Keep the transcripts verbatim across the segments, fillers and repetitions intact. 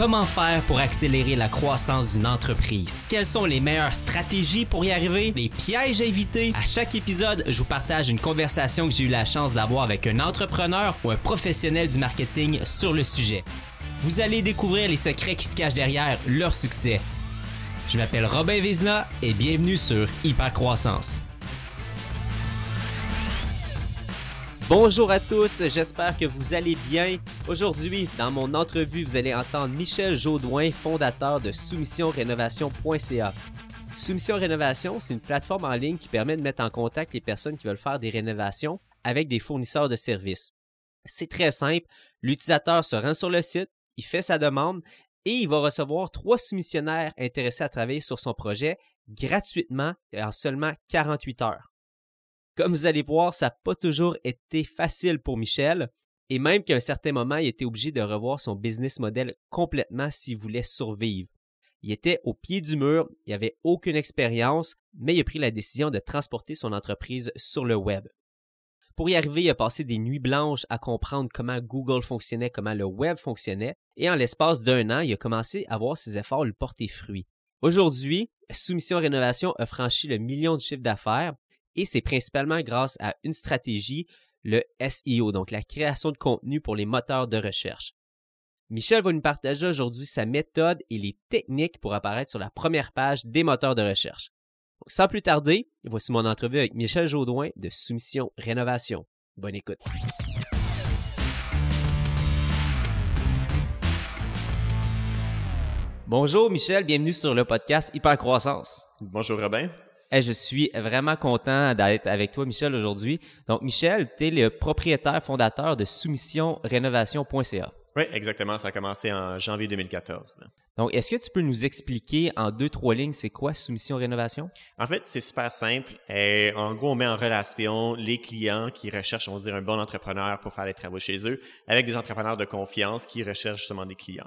Comment faire pour accélérer la croissance d'une entreprise? Quelles sont les meilleures stratégies pour y arriver? Les pièges à éviter? À chaque épisode, je vous partage une conversation que j'ai eu la chance d'avoir avec un entrepreneur ou un professionnel du marketing sur le sujet. Vous allez découvrir les secrets qui se cachent derrière leur succès. Je m'appelle Robin Vézina et bienvenue sur Hypercroissance. Bonjour à tous, j'espère que vous allez bien. Aujourd'hui, dans mon entrevue, vous allez entendre Michel Jaudoin, fondateur de soumission rénovation point c a. Soumission Rénovation, c'est une plateforme en ligne qui permet de mettre en contact les personnes qui veulent faire des rénovations avec des fournisseurs de services. C'est très simple, l'utilisateur se rend sur le site, il fait sa demande et il va recevoir trois soumissionnaires intéressés à travailler sur son projet gratuitement en seulement quarante-huit heures. Comme vous allez voir, ça n'a pas toujours été facile pour Michel et même qu'à un certain moment, il était obligé de revoir son business model complètement s'il voulait survivre. Il était au pied du mur, il n'avait aucune expérience, mais il a pris la décision de transporter son entreprise sur le web. Pour y arriver, il a passé des nuits blanches à comprendre comment Google fonctionnait, comment le web fonctionnait et en l'espace d'un an, il a commencé à voir ses efforts lui porter fruit. Aujourd'hui, Soumission Rénovation a franchi le million de chiffre d'affaires. Et c'est principalement grâce à une stratégie, le S E O, donc la création de contenu pour les moteurs de recherche. Michel va nous partager aujourd'hui sa méthode et les techniques pour apparaître sur la première page des moteurs de recherche. Donc, sans plus tarder, voici mon entrevue avec Michel Jaudoin de Soumission Rénovation. Bonne écoute. Bonjour Michel, bienvenue sur le podcast Hypercroissance. Bonjour Robin. Hey, je suis vraiment content d'être avec toi, Michel, aujourd'hui. Donc, Michel, tu es le propriétaire fondateur de soumission rénovation point c a. Oui, exactement. Ça a commencé en janvier deux mille quatorze. Là. Donc, est-ce que tu peux nous expliquer en deux, trois lignes, c'est quoi Soumission Rénovation? En fait, c'est super simple. Et en gros, on met en relation les clients qui recherchent, on va dire, un bon entrepreneur pour faire les travaux chez eux avec des entrepreneurs de confiance qui recherchent justement des clients.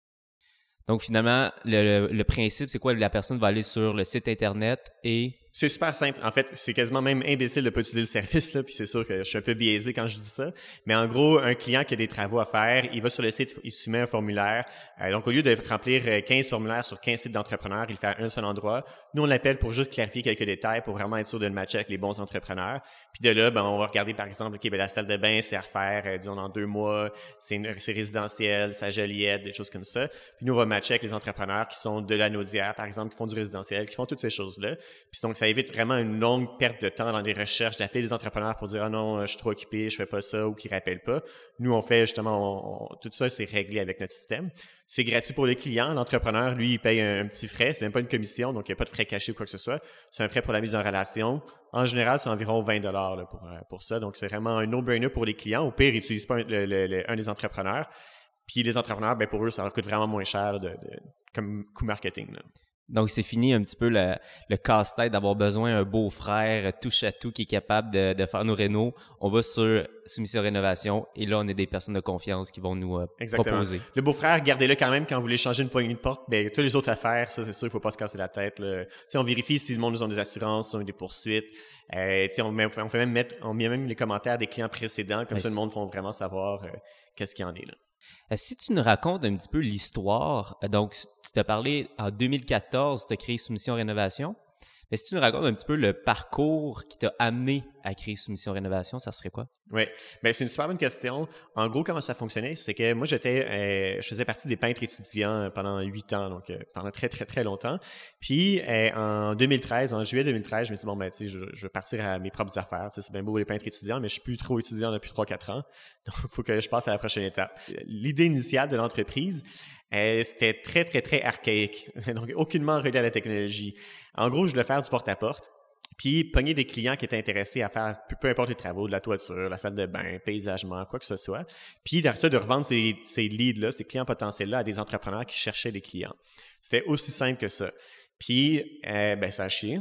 Donc, finalement, le, le principe, c'est quoi? La personne va aller sur le site Internet et... C'est super simple. En fait, c'est quasiment même imbécile de ne pas utiliser le service, là, puis c'est sûr que je suis un peu biaisé quand je dis ça. Mais en gros, un client qui a des travaux à faire, il va sur le site, il soumet un formulaire. Euh, donc, au lieu de remplir quinze formulaires sur quinze sites d'entrepreneurs, il le fait à un seul endroit. Nous, on l'appelle pour juste clarifier quelques détails pour vraiment être sûr de le matcher avec les bons entrepreneurs. Puis de là, ben, on va regarder, par exemple, OK, ben, la salle de bain, c'est à refaire, euh, disons, dans deux mois. C'est, une, c'est résidentiel, sa Joliette, des choses comme ça. Puis nous, on va matcher avec les entrepreneurs qui sont de la Naudière, par exemple, qui font du résidentiel, qui font toutes ces choses-là. Puis donc, ça évite vraiment une longue perte de temps dans les recherches, d'appeler les entrepreneurs pour dire « Ah non, je suis trop occupé, je fais pas ça » ou qui ne rappellent pas. Nous, on fait justement, on, on, tout ça, c'est réglé avec notre système. C'est gratuit pour les clients. L'entrepreneur, lui, il paye un, un petit frais. C'est même pas une commission, donc il n'y a pas de frais cachés ou quoi que ce soit. C'est un frais pour la mise en relation. En général, c'est environ vingt dollars là, pour, pour ça. Donc, c'est vraiment un no-brainer pour les clients. Au pire, ils n'utilisent pas un, le, le, le, un des entrepreneurs. Puis les entrepreneurs, ben pour eux, ça leur coûte vraiment moins cher de, de, comme coût marketing, là. Donc, c'est fini un petit peu le, le casse-tête d'avoir besoin d'un beau-frère touche-à-tout qui est capable de, de faire nos rénos. On va sur Soumission Rénovation et là, on est des personnes de confiance qui vont nous euh, proposer. Le beau-frère, gardez-le quand même quand vous voulez changer une poignée de porte. Ben, toutes les autres affaires, ça, c'est sûr, il ne faut pas se casser la tête. Là. On vérifie si le monde nous a des assurances, si on a des poursuites. Euh, on, met, on fait même mettre, on met même les commentaires des clients précédents, comme ouais, ça, le monde va vraiment savoir euh, qu'est-ce qu'il y en est là. Euh, si tu nous racontes un petit peu l'histoire, euh, donc tu t'as parlé en deux mille quatorze, tu as créé Soumission Rénovation, mais si tu nous racontes un petit peu le parcours qui t'a amené à créer Soumission Rénovation, ça serait quoi? Oui, bien, c'est une super bonne question. En gros, comment ça fonctionnait, c'est que moi, j'étais, euh, je faisais partie des peintres étudiants pendant huit ans, donc euh, pendant très, très, très longtemps. Puis, euh, en deux mille treize, en juillet deux mille treize, je me suis dit, bon, ben, tu sais, je, je vais partir à mes propres affaires. Tu sais, c'est bien beau les peintres étudiants, mais je suis plus trop étudiant depuis trois quatre ans. Donc, il faut que je passe à la prochaine étape. L'idée initiale de l'entreprise, euh, c'était très, très, très archaïque. Donc, aucunement relié à la technologie. En gros, je voulais faire du porte-à-porte. Puis, pogner des clients qui étaient intéressés à faire peu, peu importe les travaux, de la toiture, la salle de bain, paysagement, quoi que ce soit. Puis, derrière ça, de revendre ces, ces leads-là, ces clients potentiels-là à des entrepreneurs qui cherchaient des clients. C'était aussi simple que ça. Puis, euh, ben, ça a chié.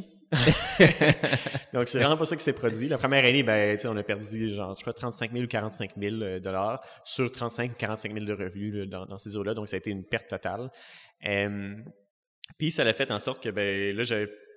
Donc, c'est vraiment pas ça qui s'est produit. La première année, ben, on a perdu, genre, je crois, trente-cinq mille ou quarante-cinq mille dollars sur trente-cinq ou quarante-cinq mille de revenus là, dans, dans ces eaux-là. Donc, ça a été une perte totale. Euh, puis, ça a fait en sorte que, ben, là, j'avais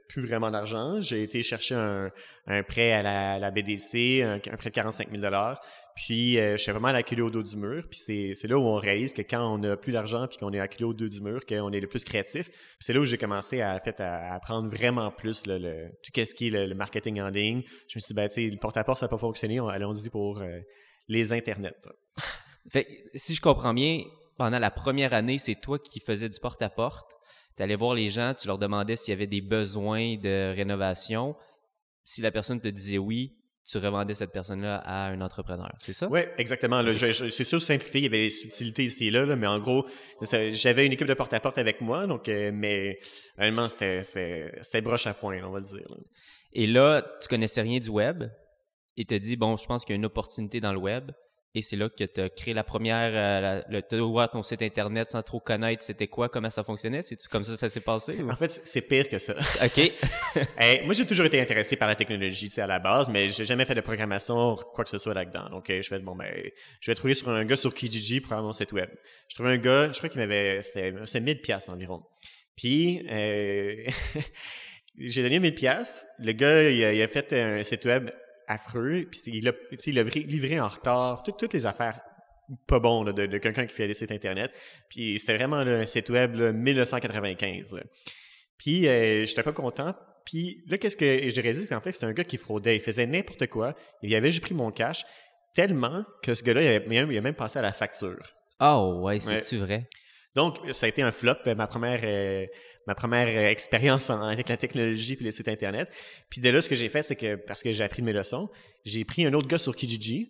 plus vraiment d'argent. J'ai été chercher un, un prêt à la, à la B D C, un, un prêt de quarante-cinq mille dollars. Puis, euh, je suis vraiment acculé au dos du mur. Puis, c'est, c'est là où on réalise que quand on n'a plus d'argent puis qu'on est acculé au dos du mur, qu'on est le plus créatif. Puis, c'est là où j'ai commencé à, en fait, à apprendre vraiment plus là, le, tout ce qui est le, le marketing en ligne. Je me suis dit, ben, tu sais, le porte-à-porte, ça n'a pas fonctionné. On, allons-y pour euh, les internets. Fait si je comprends bien, pendant la première année, c'est toi qui faisais du porte-à-porte. Tu allais voir les gens, tu leur demandais s'il y avait des besoins de rénovation. Si la personne te disait oui, tu revendais cette personne-là à un entrepreneur. C'est ça? Oui, exactement. Là, je, je, c'est sûr, simplifié, il y avait des subtilités ici et là, là mais en gros, ça, j'avais une équipe de porte-à-porte avec moi, donc, euh, mais réellement, c'était, c'était, c'était broche à foin, on va le dire. Là. Et là, tu connaissais rien du web et tu as dit, bon, je pense qu'il y a une opportunité dans le web. Et c'est là que tu as créé la première, euh, la, tu as ouvert ton site Internet sans trop connaître c'était quoi, comment ça fonctionnait. C'est-tu comme ça que ça s'est passé? Ou? En fait, c'est pire que ça. OK. hey, moi, j'ai toujours été intéressé par la technologie, tu sais, à la base, mais j'ai jamais fait de programmation, quoi que ce soit là-dedans. Donc, je fais, bon, ben, je vais trouver sur un gars sur Kijiji pour avoir mon site web. Je trouvais un gars, je crois qu'il m'avait, c'était, c'était mille piastres environ. Puis, euh, j'ai donné mille piastres. Le gars, il a, il a fait un site web affreux, puis il l'a, puis il l'a livré en retard, tout, toutes les affaires pas bon là, de, de quelqu'un qui fait des sites internet. Puis c'était vraiment là, un site web là, dix-neuf cent quatre-vingt-quinze. Là. Puis euh, j'étais pas content. Puis là, qu'est-ce que j'ai réalisé, c'est qu'en fait, c'est un gars qui fraudait. Il faisait n'importe quoi. Il avait juste pris mon cash tellement que ce gars-là, il, avait, il a même passé à la facture. Oh ouais, c'est-tu ouais. vrai? Donc, ça a été un flop, ma première, euh, ma première euh, expérience en, avec la technologie et les sites Internet. Puis de là, ce que j'ai fait, c'est que, parce que j'ai appris de mes leçons, j'ai pris un autre gars sur Kijiji.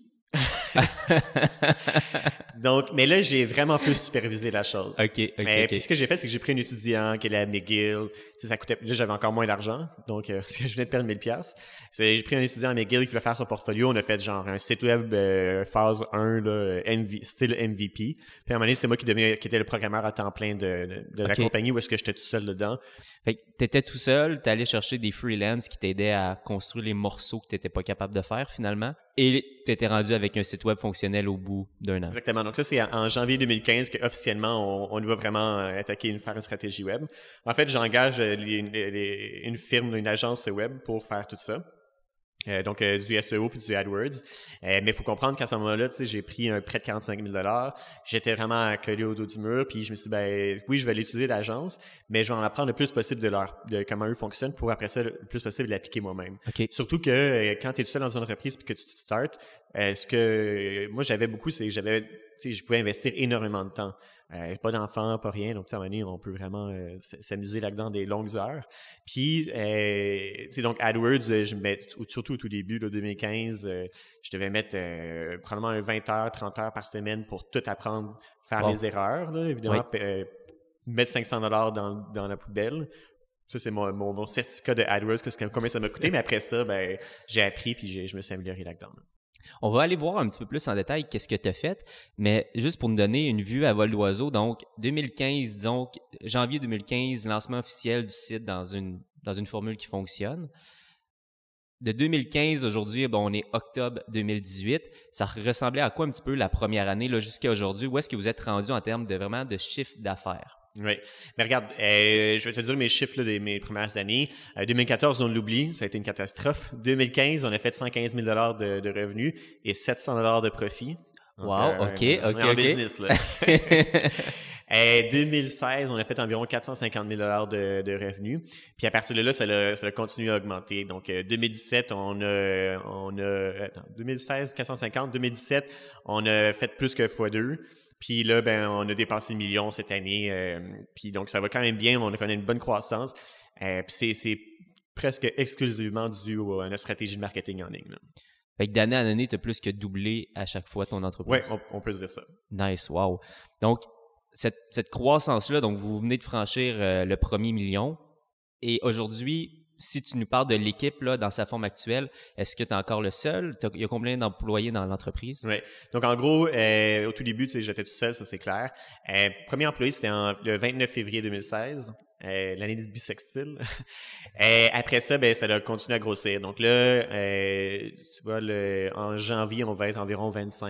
Donc, mais là, j'ai vraiment plus supervisé la chose. OK, OK, mais, OK. Puis ce que j'ai fait, c'est que j'ai pris un étudiant qui est à McGill. Tu sais, ça coûtait, là, j'avais encore moins d'argent, donc euh, parce que je venais de perdre mille piastres. J'ai pris un étudiant à McGill qui voulait faire son portfolio. On a fait genre un site web euh, phase un, là, M V, style M V P. Puis à un moment donné, c'est moi qui, devenais, qui était le programmeur à temps plein de, de, de okay. la compagnie où est-ce que j'étais tout seul dedans. Fait que t'étais tout seul, t'allais chercher des freelances qui t'aidaient à construire les morceaux que t'étais pas capable de faire finalement, et t'étais rendu avec un site web fonctionnel au bout d'un an. Exactement. Donc ça, c'est en janvier deux mille quinze qu'officiellement, on, on va vraiment attaquer une, faire une stratégie web. En fait, j'engage les, les, une firme, une agence web pour faire tout ça. Euh, donc, euh, du S E O puis du AdWords. Euh, mais il faut comprendre qu'à ce moment-là, tu sais, j'ai pris un prêt de quarante-cinq mille dollars. J'étais vraiment collé au dos du mur. Puis je me suis dit, ben oui, je vais l'utiliser l'agence, mais je vais en apprendre le plus possible de leur, de comment eux fonctionnent pour après ça, le plus possible l'appliquer moi-même. Okay. Surtout que euh, quand tu es tout seul dans une entreprise puis que tu te startes, euh, ce que euh, moi j'avais beaucoup, c'est que j'avais, tu sais, je pouvais investir énormément de temps. Euh, pas d'enfants, pas rien. Donc, à un moment donné, on peut vraiment euh, s'amuser là-dedans des longues heures. Puis, euh, tu sais, donc, AdWords, je mets, surtout au tout début, là, deux mille quinze, euh, je devais mettre euh, probablement vingt heures, trente heures par semaine pour tout apprendre, faire wow. les erreurs, là, évidemment, oui. euh, mettre cinq cents dollars dans, dans la poubelle. Ça, c'est mon, mon, mon certificat de AdWords, que c'est combien ça m'a coûté. Mais après ça, ben, j'ai appris puis j'ai, je me suis amélioré là-dedans. Là. On va aller voir un petit peu plus en détail qu'est-ce que tu as fait, mais juste pour nous donner une vue à vol d'oiseau, donc deux mille quinze, donc janvier deux mille quinze, lancement officiel du site dans une, dans une formule qui fonctionne. De deux mille quinze, aujourd'hui, bon, on est octobre deux mille dix-huit. Ça ressemblait à quoi un petit peu la première année là, jusqu'à aujourd'hui? Où est-ce que vous êtes rendu en termes de vraiment de chiffre d'affaires? Oui. Mais regarde, euh, je vais te dire mes chiffres là, de mes premières années. Euh, deux mille quatorze, on l'oublie, ça a été une catastrophe. deux mille quinze, on a fait cent quinze mille dollars de, de revenus et sept cents dollars de profit. Donc, wow, euh, OK, OK, on est en OK. business, là. Et deux mille seize, on a fait environ quatre cent cinquante mille dollars de, de revenus. Puis à partir de là, ça a, ça a continué à augmenter. Donc, euh, deux mille dix-sept, on a, on a, attends, deux mille seize, quatre cent cinquante. deux mille dix-sept, on a fait plus que fois deux. Puis là, ben, on a dépassé le million cette année. Euh, puis donc, ça va quand même bien. On a quand même une bonne croissance. Euh, puis c'est, c'est presque exclusivement dû à notre stratégie de marketing en ligne. Là. Fait que d'année en année, tu as plus que doublé à chaque fois ton entreprise. Oui, on, on peut se dire ça. Nice, wow. Donc, cette, cette croissance-là, donc vous venez de franchir euh, le premier million. Et aujourd'hui, si tu nous parles de l'équipe là, dans sa forme actuelle, est-ce que tu es encore le seul? Il y a combien d'employés dans l'entreprise? Oui. Donc, en gros, euh, au tout début, tu sais, j'étais tout seul, ça c'est clair. Euh, premier employé, c'était en, le vingt-neuf février deux mille seize, euh, l'année du bisextile. euh, après ça, ben, ça a continué à grossir. Donc là, euh, tu vois, le, en janvier, on va être environ vingt-cinq.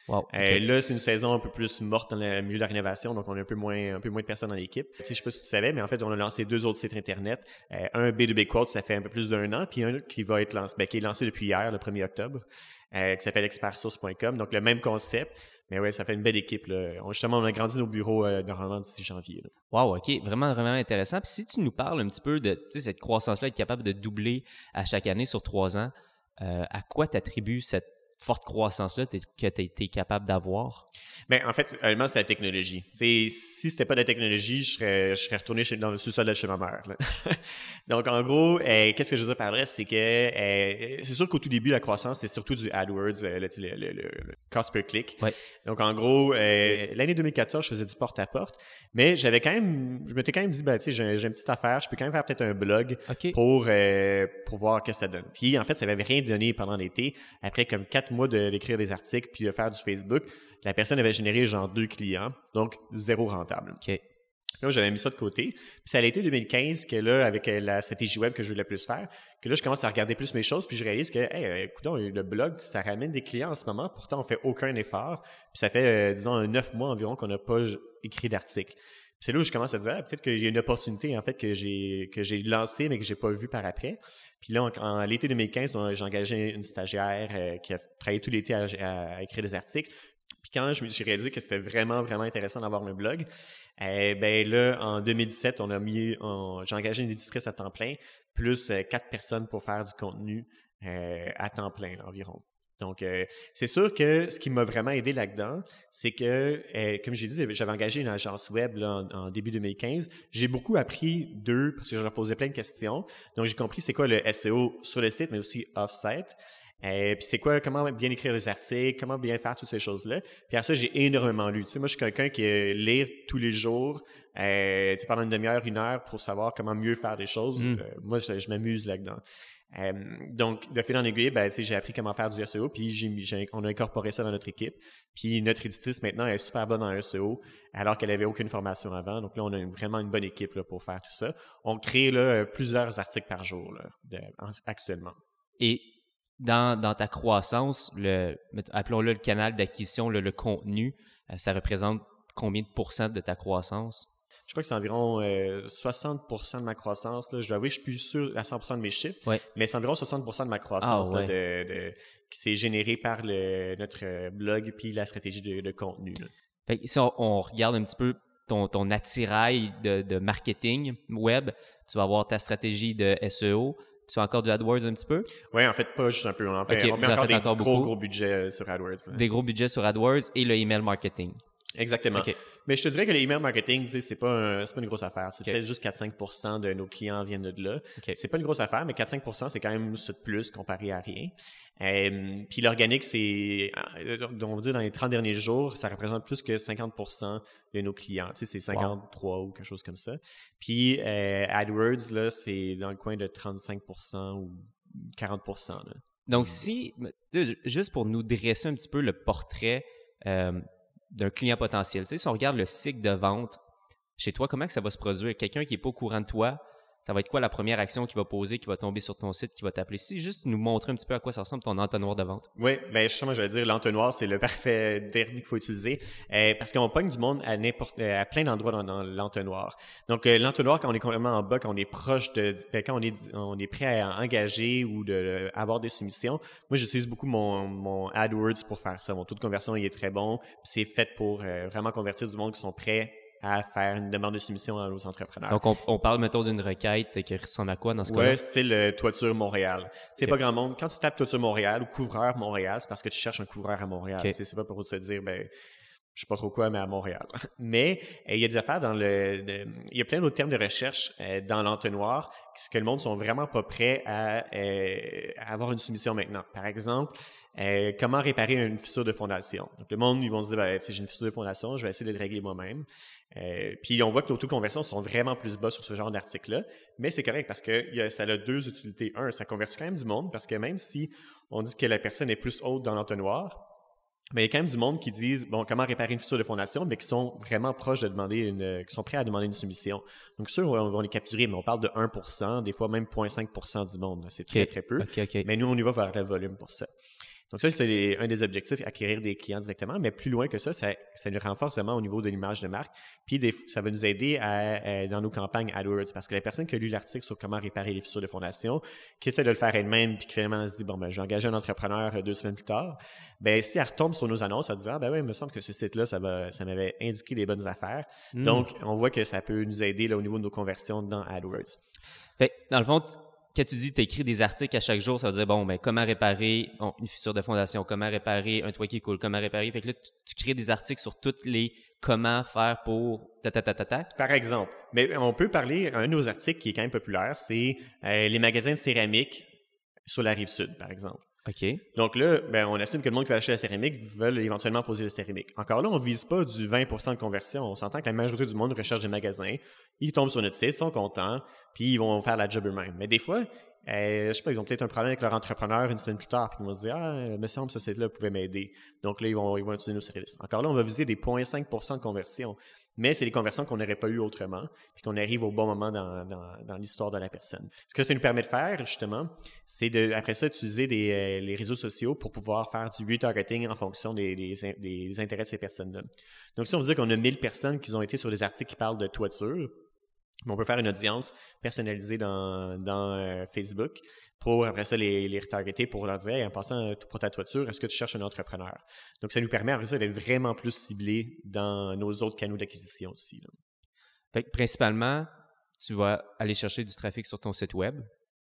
Wow, Euh, okay. Là, c'est une saison un peu plus morte dans le milieu de la rénovation, donc on a un peu moins, un peu moins de personnes dans l'équipe. Tu sais, je sais pas si tu savais, mais en fait, on a lancé deux autres sites Internet. Euh, un, B deux B Quote, ça fait un peu plus d'un an, puis un qui va être lancé, ben, qui est lancé depuis hier, le premier octobre, euh, qui s'appelle expertsource point com. Donc, le même concept, mais ouais, ça fait une belle équipe, là. On, justement, on a grandi nos bureaux euh, normalement d'ici janvier, là. Wow, OK. Vraiment, vraiment intéressant. Puis si tu nous parles un petit peu de cette croissance-là, être capable de doubler à chaque année sur trois ans, euh, à quoi tu attribues cette forte croissance-là que tu as été capable d'avoir? Bien, en fait, honnêtement, c'est la technologie. T'sais, si c'était pas de la technologie, je serais, je serais retourné chez, dans le sous-sol de chez ma mère, là. Donc, en gros, euh, qu'est-ce que je veux dire par là, c'est que euh, c'est sûr qu'au tout début, la croissance, c'est surtout du AdWords, euh, le, le, le, le cost per click. Ouais. Donc, en gros, euh, l'année deux mille quatorze, je faisais du porte-à-porte, mais j'avais quand même, je m'étais quand même dit, ben, tu sais, j'ai, j'ai une petite affaire, je peux quand même faire peut-être un blog OK. pour, euh, pour voir ce que ça donne. Puis, en fait, ça m'avait rien donné pendant l'été. Après, comme quatre mois de, d'écrire des articles puis de faire du Facebook, la personne avait généré genre deux clients, donc zéro rentable. OK. Là, j'avais mis ça de côté. Puis c'est à l'été deux mille quinze que là, avec la stratégie web que je voulais le plus faire, que là, je commence à regarder plus mes choses, puis je réalise que, hey, écoute, le blog, ça ramène des clients en ce moment, pourtant, on fait aucun effort. Puis ça fait, euh, disons, neuf mois environ qu'on n'a pas écrit d'article. Puis c'est là où je commence à dire, ah, peut-être qu'il y a une opportunité, en fait, que j'ai que j'ai lancée, mais que j'ai pas vue par après. Puis là, en, en l'été deux mille quinze, on, j'ai engagé une stagiaire euh, qui a travaillé tout l'été à, à, à écrire des articles. Puis quand je me suis réalisé que c'était vraiment, vraiment intéressant d'avoir un blog, eh ben là, en deux mille dix-sept, on a mis, on, j'ai engagé une éditrice à temps plein, plus euh, quatre personnes pour faire du contenu euh, à temps plein là, environ. Donc, euh, c'est sûr que ce qui m'a vraiment aidé là-dedans, c'est que, euh, comme j'ai dit, j'avais engagé une agence web là, en, en début deux mille quinze. J'ai beaucoup appris d'eux parce que je leur posais plein de questions. Donc, j'ai compris c'est quoi le S E O sur le site, mais aussi off-site. Euh, puis c'est quoi, comment bien écrire les articles, comment bien faire toutes ces choses-là. Puis après ça, j'ai énormément lu. Tu sais, moi, je suis quelqu'un qui euh, lit tous les jours, euh, tu sais, pendant une demi-heure, une heure, pour savoir comment mieux faire des choses. Mm. Euh, moi, je, je m'amuse là-dedans. Euh, donc, de fil en aiguille, ben, tu sais, j'ai appris comment faire du S E O, puis j'ai, j'ai, on a incorporé ça dans notre équipe. Puis notre éditrice, maintenant, est super bonne en S E O, alors qu'elle n'avait aucune formation avant. Donc là, on a une, vraiment une bonne équipe là, pour faire tout ça. On crée là, plusieurs articles par jour là, de, en, actuellement. Et Dans, dans ta croissance, le, appelons-le le canal d'acquisition, le, le contenu, euh, ça représente combien de pourcents de ta croissance? Je crois que c'est environ euh, soixante pour cent de ma croissance. Là. Je dois avouer, je suis plus sûr à cent pour cent de mes chiffres, ouais. mais c'est environ soixante pour cent de ma croissance ah, ouais. là, de, de, qui s'est générée par le, notre blog puis la stratégie de, de contenu. Là. Fait que si on, on regarde un petit peu ton, ton attirail de, de marketing web, tu vas avoir ta stratégie de S E O. Tu fais encore du AdWords un petit peu? Oui, en fait, pas juste un peu. On en fait, okay, on met encore des encore gros, beaucoup. gros budgets sur AdWords. Des gros budgets sur AdWords et le email marketing. Exactement. Okay. Mais je te dirais que l'email marketing, tu sais, c'est pas, un, c'est pas une grosse affaire. C'est okay. peut-être juste quatre à cinq pour cent de nos clients viennent de là. Okay. C'est pas une grosse affaire, mais quatre à cinq pour cent, c'est quand même ça de plus comparé à rien. Euh, puis l'organique, c'est, on va dire, dans les trente derniers jours, ça représente plus que cinquante pour cent de nos clients. Tu sais, c'est cinquante-trois wow. ou quelque chose comme ça. Puis euh, AdWords, là, c'est dans le coin de trente-cinq pour cent ou quarante pour cent. Là. Donc, si, juste pour nous dresser un petit peu le portrait euh, d'un client potentiel, tu sais, si on regarde le cycle de vente chez toi, comment que ça va se produire? Quelqu'un qui n'est pas au courant de toi, ça va être quoi la première action qu'il va poser, qui va tomber sur ton site, qui va t'appeler? Si juste nous montrer un petit peu à quoi ça ressemble ton entonnoir de vente. Oui, bien justement, je vais dire, l'entonnoir, c'est le parfait terme qu'il faut utiliser euh, parce qu'on pogne du monde à, n'importe, à plein d'endroits dans, dans l'entonnoir. Donc, euh, l'entonnoir, quand on est complètement en bas, quand on est proche de, quand on est, on est prêt à engager ou de, de avoir des soumissions, moi, j'utilise beaucoup mon, mon AdWords pour faire ça. Mon taux de conversion, il est très bon. C'est fait pour euh, vraiment convertir du monde qui sont prêts à faire une demande de soumission à nos entrepreneurs. Donc, on, on parle, mettons, d'une requête qui ressemble à quoi dans ce cas-là? Oui, style euh, Toiture Montréal. C'est okay. pas grand monde. Quand tu tapes Toiture Montréal ou Couvreur Montréal, c'est parce que tu cherches un couvreur à Montréal. Okay. C'est pas pour te dire, ben, je sais pas trop quoi, mais à Montréal. Mais il y a des affaires dans le... De, il y a plein d'autres termes de recherche euh, dans l'entonnoir que le monde sont vraiment pas prêts à, euh, à avoir une soumission maintenant. Par exemple, euh, comment réparer une fissure de fondation. Donc, le monde, ils vont se dire, ben, si j'ai une fissure de fondation, je vais essayer de le régler moi-même. Euh, puis, on voit que nos taux de conversion sont vraiment plus bas sur ce genre d'article-là. Mais c'est correct parce que y a, ça a deux utilités. Un, ça convertit quand même du monde parce que même si on dit que la personne est plus haute dans l'entonnoir, mais il y a quand même du monde qui disent, bon, comment réparer une fissure de fondation, mais qui sont vraiment proches de demander une, qui sont prêts à demander une soumission. Donc, sûr, on va les capturer, mais on parle de un pour cent, des fois même zéro virgule cinq pour cent du monde. C'est très, okay. très peu. Okay, okay. Mais nous, on y va vers le volume pour ça. Donc ça, c'est les, un des objectifs, acquérir des clients directement, mais plus loin que ça, ça, ça nous renforce vraiment au niveau de l'image de marque. Puis des, ça va nous aider à, à, dans nos campagnes AdWords, parce que la personne qui a lu l'article sur comment réparer les fissures de fondation, qui essaie de le faire elle-même, puis qui finalement se dit, bon, ben, j'ai engagé un entrepreneur deux semaines plus tard, ben si elle retombe sur nos annonces, elle dit, ah ben oui, il me semble que ce site-là, ça, va, ça m'avait indiqué des bonnes affaires. Mm. Donc, on voit que ça peut nous aider là, au niveau de nos conversions dans AdWords. Fait dans le fond, quand tu dis que tu écris des articles à chaque jour, ça veut dire, bon, ben, comment réparer bon, une fissure de fondation, comment réparer un toit qui coule, comment réparer. Fait que là, tu, tu crées des articles sur toutes les comment faire pour ta ta ta ta ta. Par exemple. Mais on peut parler, un de nos articles qui est quand même populaire, c'est euh, les magasins de céramique sur la Rive-Sud, par exemple. OK. Donc là, ben, on assume que le monde qui va acheter la céramique veulent éventuellement poser la céramique. Encore là, on ne vise pas du vingt pour cent de conversion. On s'entend que la majorité du monde recherche des magasins. Ils tombent sur notre site, sont contents, puis ils vont faire la job eux-mêmes. Mais des fois, euh, je sais pas, ils ont peut-être un problème avec leur entrepreneur une semaine plus tard, puis ils vont se dire « Ah, il me semble que ce site-là pouvait m'aider. » Donc là, ils vont, ils vont utiliser nos services. Encore là, on va viser des zéro virgule cinq pour cent de conversion. Mais c'est des conversions qu'on n'aurait pas eues autrement, puis qu'on arrive au bon moment dans, dans, dans l'histoire de la personne. Ce que ça nous permet de faire, justement, c'est de, après ça, utiliser des, euh, les réseaux sociaux pour pouvoir faire du retargeting en fonction des, des, des intérêts de ces personnes-là. Donc, si on veut dire qu'on a mille personnes qui ont été sur des articles qui parlent de toiture, on peut faire une audience personnalisée dans, dans euh, Facebook pour, après ça, les, les retargeter pour leur dire hey, « en passant pour ta toiture, est-ce que tu cherches un entrepreneur? » Donc, ça nous permet, après ça, d'être vraiment plus ciblés dans nos autres canaux d'acquisition aussi. Là. Fait que, principalement, tu vas aller chercher du trafic sur ton site web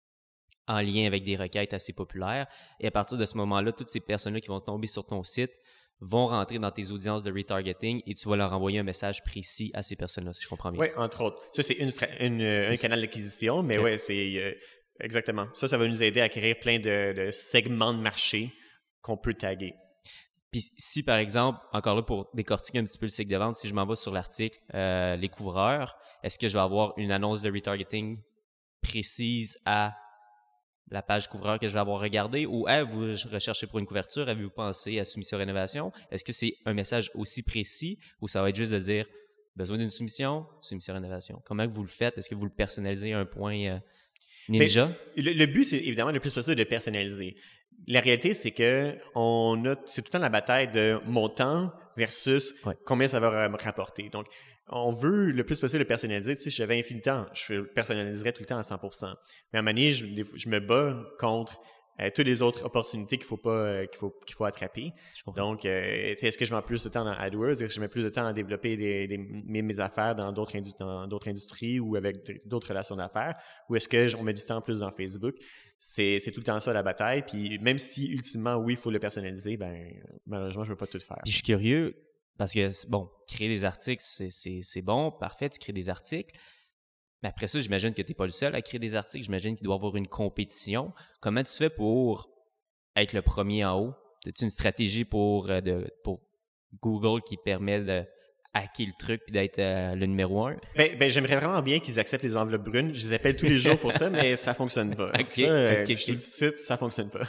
en lien avec des requêtes assez populaires et à partir de ce moment-là, toutes ces personnes-là qui vont tomber sur ton site vont rentrer dans tes audiences de retargeting et tu vas leur envoyer un message précis à ces personnes-là, si je comprends bien. Oui, entre autres. Ça, c'est une, une, un canal d'acquisition, mais okay. oui, c'est euh, exactement. Ça, ça va nous aider à créer plein de, de segments de marché qu'on peut taguer. Puis si, par exemple, encore là, pour décortiquer un petit peu le cycle de vente, si je m'en vais sur l'article euh, « Les couvreurs », est-ce que je vais avoir une annonce de retargeting précise à la page couvreur que je vais avoir regardée ou hey, vous recherchez pour une couverture, avez-vous pensé à soumission rénovation? Est-ce que c'est un message aussi précis ou ça va être juste de dire besoin d'une soumission, soumission rénovation? Comment vous le faites? Est-ce que vous le personnalisez à un point euh, ninja? Le, le but, c'est évidemment le plus possible de personnaliser. La réalité, c'est que on a, c'est tout le temps la bataille de mon temps versus ouais. combien ça va me rapporter. Donc, on veut le plus possible le personnaliser. Tu sais, si j'avais infini de temps, je le personnaliserais tout le temps à cent pour cent. Mais à un moment donné, je, je me bats contre euh, toutes les autres opportunités qu'il faut pas euh, qu'il faut qu'il faut attraper. Donc, euh, tu sais, est-ce que je mets plus de temps dans AdWords? Est-ce que je mets plus de temps à développer des, des, mes, mes affaires dans d'autres, industries, dans d'autres industries ou avec d'autres relations d'affaires? Ou est-ce que on met du temps plus dans Facebook? C'est, c'est tout le temps ça la bataille. Puis même si ultimement, oui, il faut le personnaliser, ben malheureusement, je ne veux pas tout faire. Puis je suis curieux. Parce que, bon, créer des articles, c'est, c'est, c'est bon, parfait, tu crées des articles. Mais après ça, j'imagine que tu n'es pas le seul à créer des articles. J'imagine qu'il doit y avoir une compétition. Comment tu fais pour être le premier en haut? As-tu une stratégie pour, de, pour Google qui permet de hacker le truc puis d'être euh, le numéro un? Ben, ben, j'aimerais vraiment bien qu'ils acceptent les enveloppes brunes. Je les appelle tous les jours pour ça, mais ça ne fonctionne pas. OK, ça, euh, OK. Je te le dis tout de suite, ça ne fonctionne pas.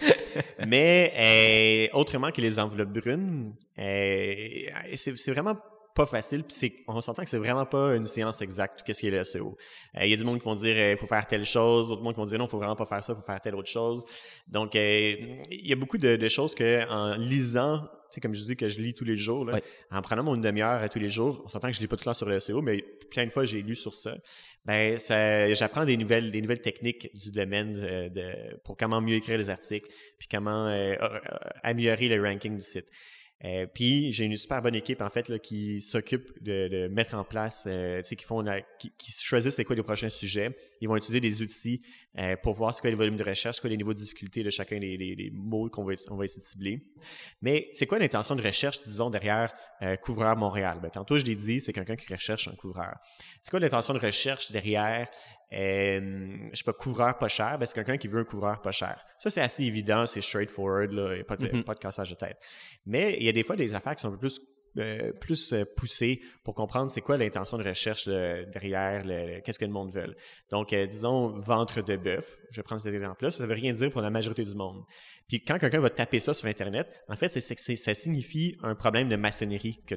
mais euh, autrement que les enveloppes brunes, euh, c'est, c'est vraiment pas facile. Puis c'est, on s'entend que c'est vraiment pas une science exacte qu'est-ce qui est le S E O. Il euh, y a du monde qui vont dire il euh, faut faire telle chose, d'autres monde qui vont dire non, il faut vraiment pas faire ça, il faut faire telle autre chose. Donc, il euh, y a beaucoup de, de choses que en lisant, tu sais, comme je dis que je lis tous les jours, là, ouais. en prenant mon demi-heure à tous les jours, on s'entend que je lis pas tout le temps sur le S E O, mais plein de fois j'ai lu sur ça. Ben, ça, j'apprends des nouvelles, des nouvelles techniques du domaine de, de, pour comment mieux écrire les articles, puis comment euh, améliorer le ranking du site. Euh, puis j'ai une super bonne équipe en fait là, qui s'occupe de, de mettre en place, euh, tu sais, qui font la, qui, qui choisissent c'est quoi les prochains sujets. Ils vont utiliser des outils euh, pour voir c'est quoi les volumes de recherche, c'est quoi les niveaux de difficulté de chacun des, des, des mots qu'on va, on va essayer de cibler. Mais c'est quoi l'intention de recherche, disons, derrière euh, Couvreur Montréal? Ben, tantôt je l'ai dit, c'est quelqu'un qui recherche un couvreur. C'est quoi l'intention de recherche derrière Euh, je sais pas, couvreur pas cher, ben c'est quelqu'un qui veut un couvreur pas cher. Ça, c'est assez évident, c'est straightforward, là, il n'y a pas de, mm-hmm. pas de cassage de tête. Mais il y a des fois des affaires qui sont un peu plus, euh, plus euh, poussées pour comprendre c'est quoi l'intention de recherche euh, derrière, le, qu'est-ce que le monde veut. Donc, euh, disons, ventre de bœuf, je vais prendre cet exemple-là, ça ne veut rien dire pour la majorité du monde. Puis quand quelqu'un va taper ça sur Internet, en fait, c'est, c'est, c'est, ça signifie un problème de maçonnerie que tu as.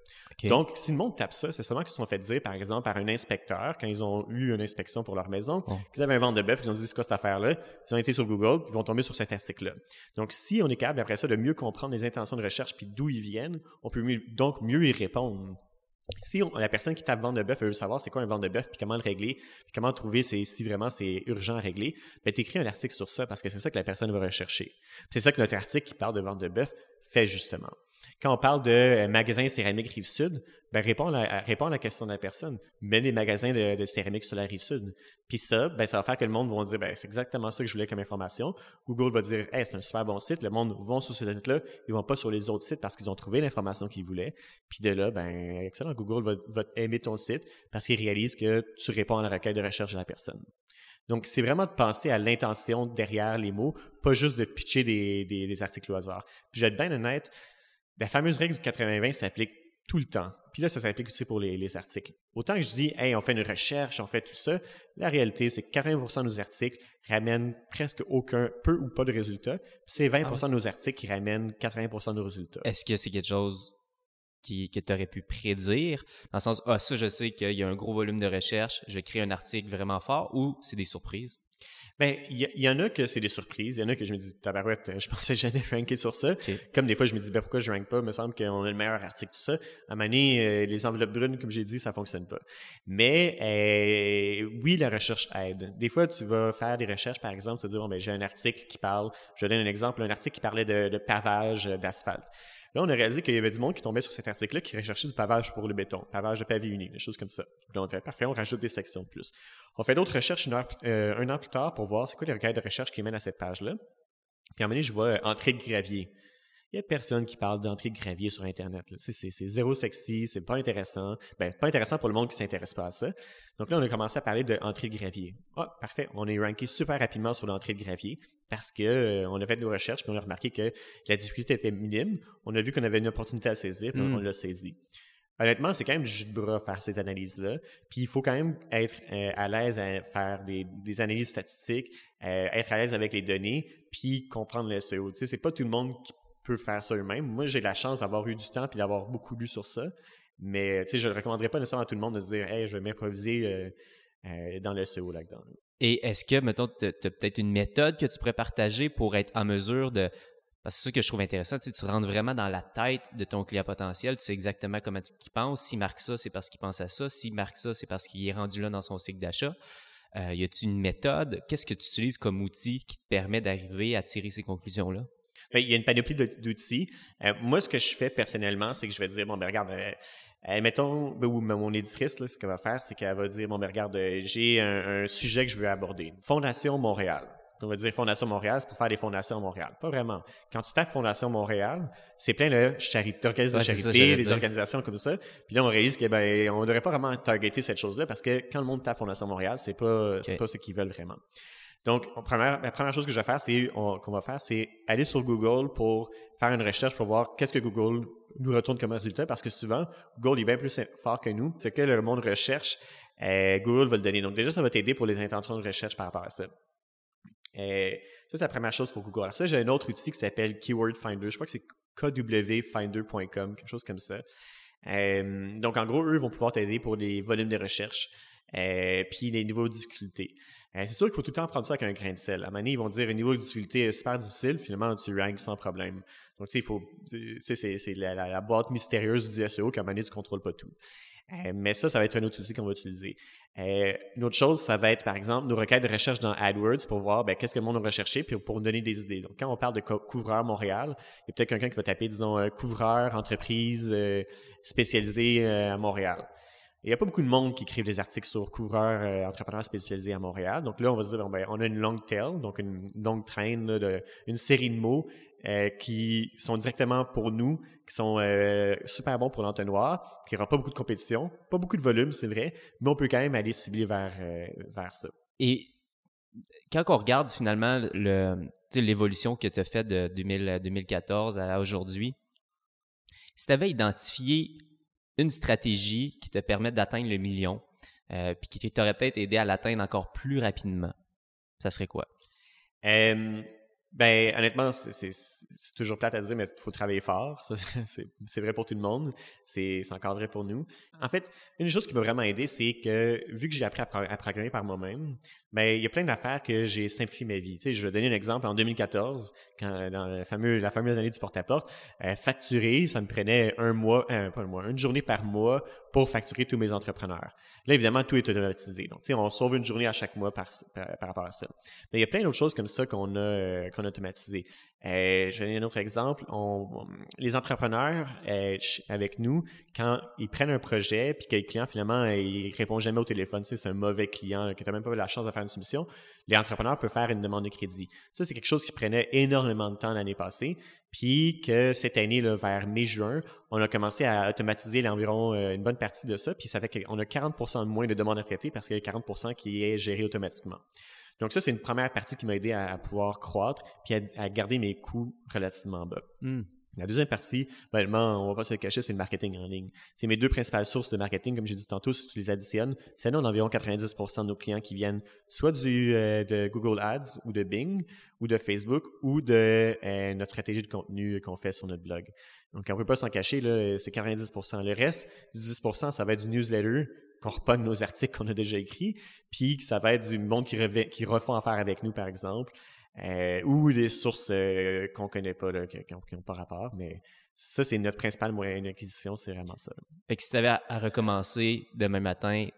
Okay. Donc, si le monde tape ça, c'est seulement qu'ils se sont fait dire, par exemple, par un inspecteur, quand ils ont eu une inspection pour leur maison, oh. qu'ils avaient un ventre de bœuf, ils ont dit c'est quoi cette affaire-là, ils ont été sur Google, ils vont tomber sur cet article-là. Donc, si on est capable après ça de mieux comprendre les intentions de recherche puis d'où ils viennent, on peut mieux, donc mieux y répondre. Si on, la personne qui tape ventre de bœuf veut savoir c'est quoi un ventre de bœuf puis comment le régler, puis comment trouver c'est, si vraiment c'est urgent à régler, ben t'écris un article sur ça parce que c'est ça que la personne va rechercher. Puis c'est ça que notre article qui parle de ventre de bœuf fait justement. Quand on parle de euh, magasins céramique Rive-Sud, ben répond à, à, répond à la question de la personne. Mets des magasins de, de céramique sur la Rive-Sud. Puis ça, ben ça va faire que le monde va dire ben c'est exactement ça que je voulais comme information. Google va dire hey, c'est un super bon site. Le monde va sur ce site-là, ils vont pas sur les autres sites parce qu'ils ont trouvé l'information qu'ils voulaient. Puis de là, ben excellent, Google va, va aimer ton site parce qu'il réalise que tu réponds à la requête de recherche de la personne. Donc, c'est vraiment de penser à l'intention derrière les mots, pas juste de pitcher des, des, des articles au hasard. Puis je vais être bien honnête, la fameuse règle du quatre-vingts vingt s'applique tout le temps. Puis là, ça s'applique aussi pour les, les articles. Autant que je dis, hey, on fait une recherche, on fait tout ça, la réalité, c'est que quarante pour cent de nos articles ramènent presque aucun, peu ou pas de résultats. Puis c'est vingt pour cent de nos articles qui ramènent quatre-vingts pour cent de nos résultats. Est-ce que c'est quelque chose qui, que tu aurais pu prédire? Dans le sens, ah, ça, je sais qu'il y a un gros volume de recherche, je crée un article vraiment fort, ou c'est des surprises? Bien, il y, y en a que c'est des surprises. Il y en a que je me dis, tabarouette, je pensais jamais ranker sur ça. Okay. Comme des fois, je me dis, ben, pourquoi je rank pas? Il me semble qu'on a le meilleur article, tout ça. À un moment donné, euh, les enveloppes brunes, comme j'ai dit, ça fonctionne pas. Mais, euh, oui, la recherche aide. Des fois, tu vas faire des recherches, par exemple, tu vas dire, bon, ben, j'ai un article qui parle, je donne un exemple, un article qui parlait de, de pavage d'asphalte. Là, on a réalisé qu'il y avait du monde qui tombait sur cet article-là qui recherchait du pavage pour le béton, pavage de pavé uni, des choses comme ça. Là, on fait parfait, on rajoute des sections de plus. On fait d'autres recherches une heure, euh, un an plus tard pour voir c'est quoi les requêtes de recherche qui mènent à cette page-là. Puis à un moment donné, je vois euh, entrée de gravier. Il n'y a personne qui parle d'entrée de gravier sur Internet. Là. C'est, c'est, c'est zéro sexy, c'est pas intéressant. Ben, pas intéressant pour le monde qui ne s'intéresse pas à ça. Donc là, on a commencé à parler d'entrée de gravier. Ah, parfait. On est ranké super rapidement sur l'entrée de gravier parce qu'on euh, a fait nos recherches et on a remarqué que la difficulté était minime. On a vu qu'on avait une opportunité à saisir et mm. on l'a saisi. Honnêtement, c'est quand même du jus de bras faire ces analyses-là. Puis il faut quand même être euh, à l'aise à faire des, des analyses statistiques, euh, être à l'aise avec les données, puis comprendre le S E O. Tu sais, c'est pas tout le monde qui peut faire ça eux-mêmes. Moi, j'ai la chance d'avoir eu du temps puis d'avoir beaucoup lu sur ça. Mais tu sais, je ne recommanderais pas nécessairement à tout le monde de se dire « Hey, je vais m'improviser euh, euh, dans le S E O là-dedans. » Et est-ce que, mettons, tu as peut-être une méthode que tu pourrais partager pour être en mesure de... Parce que c'est ça que je trouve intéressant, tu sais, tu rentres vraiment dans la tête de ton client potentiel, tu sais exactement comment il pense. S'il marque ça, c'est parce qu'il pense à ça. S'il marque ça, c'est parce qu'il est rendu là dans son cycle d'achat. Euh, y a-t-il une méthode? Qu'est-ce que tu utilises comme outil qui te permet d'arriver à tirer ces conclusions-là? Bien, il y a une panoplie d'outils. Euh, moi, ce que je fais personnellement, c'est que je vais dire, bon, ben regarde, euh, euh, mettons, ben, ou mon éditrice, là, ce qu'elle va faire, c'est qu'elle va dire, bon, ben regarde, euh, j'ai un, un sujet que je veux aborder. Fondation Montréal. On va dire Fondation Montréal, c'est pour faire des fondations à Montréal. Pas vraiment. Quand tu tapes Fondation Montréal, c'est plein de charité, organismes ouais, de charité, des organisations comme ça. Puis là, on réalise que ben, on ne devrait pas vraiment targeter cette chose-là parce que quand le monde tape Fondation Montréal, c'est pas, okay. c'est pas ce qu'ils veulent vraiment. Donc, première, la première chose que je vais faire, c'est on, qu'on va faire, c'est aller sur Google pour faire une recherche pour voir qu'est-ce que Google nous retourne comme résultat parce que souvent, Google est bien plus fort que nous. Ce que le monde recherche, euh, Google va le donner. Donc, déjà, ça va t'aider pour les intentions de recherche par rapport à ça. Euh, ça, c'est la première chose pour Google. Alors ça, j'ai un autre outil qui s'appelle Keyword Finder. Je crois que c'est k w finder point com, quelque chose comme ça. Euh, donc, en gros, eux vont pouvoir t'aider pour les volumes de recherche euh, puis les niveaux de difficulté. Euh, c'est sûr qu'il faut tout le temps prendre ça avec un grain de sel. À un moment donné, ils vont dire un niveau de difficulté super difficile, finalement, tu ranks sans problème. Donc, tu sais, il faut, tu sais, c'est, c'est la, la, la boîte mystérieuse du S E O qu'à un moment donné, tu ne contrôles pas tout. Euh, mais ça, ça va être un autre outil qu'on va utiliser. Euh, une autre chose, ça va être, par exemple, nos requêtes de recherche dans AdWords pour voir ben, qu'est-ce que le monde a recherché puis pour nous donner des idées. Donc, quand on parle de co- couvreur Montréal, il y a peut-être quelqu'un qui va taper, disons, euh, couvreur, entreprise euh, spécialisée euh, à Montréal. Il n'y a pas beaucoup de monde qui écrivent des articles sur couvreurs, euh, entrepreneurs spécialisés à Montréal. Donc là, on va se dire, bon, ben, on a une long tail, donc une longue traîne, là, de, une série de mots euh, qui sont directement pour nous, qui sont euh, super bons pour l'entonnoir, qui n'aura pas beaucoup de compétition, pas beaucoup de volume, c'est vrai, mais on peut quand même aller cibler vers, euh, vers ça. Et quand on regarde finalement le, l'évolution que tu as faite de deux mille quatorze à aujourd'hui, si tu avais identifié une stratégie qui te permette d'atteindre le million, euh, puis qui t'aurait peut-être aidé à l'atteindre encore plus rapidement, ça serait quoi? Euh, Ben, honnêtement, c'est, c'est, c'est toujours plate à dire, mais il faut travailler fort. Ça, c'est, c'est vrai pour tout le monde. C'est, c'est encore vrai pour nous. En fait, une chose qui m'a vraiment aidé, c'est que vu que j'ai appris à, pro- à programmer par moi-même, ben, il y a plein d'affaires que j'ai simplifié ma vie. Tu sais, je vais donner un exemple. En deux mille quatorze, quand, dans la fameuse, la fameuse année du porte-à-porte, euh, facturer, ça me prenait un mois, euh, pas un mois, une journée par mois pour facturer tous mes entrepreneurs. Là, évidemment, tout est automatisé. Donc, tu sais, on sauve une journée à chaque mois par, par, par rapport à ça. Mais il y a plein d'autres choses comme ça qu'on a, euh, qu'on a automatisé. Euh, je vais donner un autre exemple. On, on, les entrepreneurs euh, avec nous, quand ils prennent un projet puis que le client, finalement, il répond jamais au téléphone, tu sais, c'est un mauvais client, que tu n'as même pas eu la chance de faire une soumission, les entrepreneurs peuvent faire une demande de crédit. Ça, c'est quelque chose qui prenait énormément de temps l'année passée. Puis que cette année, là, vers mai-juin, on a commencé à automatiser environ euh, une bonne partie de ça. Puis ça fait qu'on a quarante pour cent de moins de demandes à traiter parce qu'il y a quarante pour cent qui est géré automatiquement. Donc ça, c'est une première partie qui m'a aidé à, à pouvoir croître puis à, à garder mes coûts relativement bas. Mm. La deuxième partie, ben, on ne va pas se le cacher, c'est le marketing en ligne. C'est mes deux principales sources de marketing, comme j'ai dit tantôt, si tu les additionnes, c'est nous, on a environ quatre-vingt-dix pour cent de nos clients qui viennent soit du, euh, de Google Ads ou de Bing ou de Facebook ou de euh, notre stratégie de contenu qu'on fait sur notre blog. Donc, on ne peut pas s'en cacher, là, c'est quatre-vingt-dix pour cent. Le reste, du dix pour cent, ça va être du newsletter, qu'on repogne nos articles qu'on a déjà écrits, puis ça va être du monde qui, revient, qui refont affaire avec nous, par exemple. Euh, ou des sources euh, qu'on ne connaît pas, là, qui n'ont pas rapport, mais ça, c'est notre principal moyen d'acquisition, c'est vraiment ça. Fait que si tu avais à, à recommencer demain matin,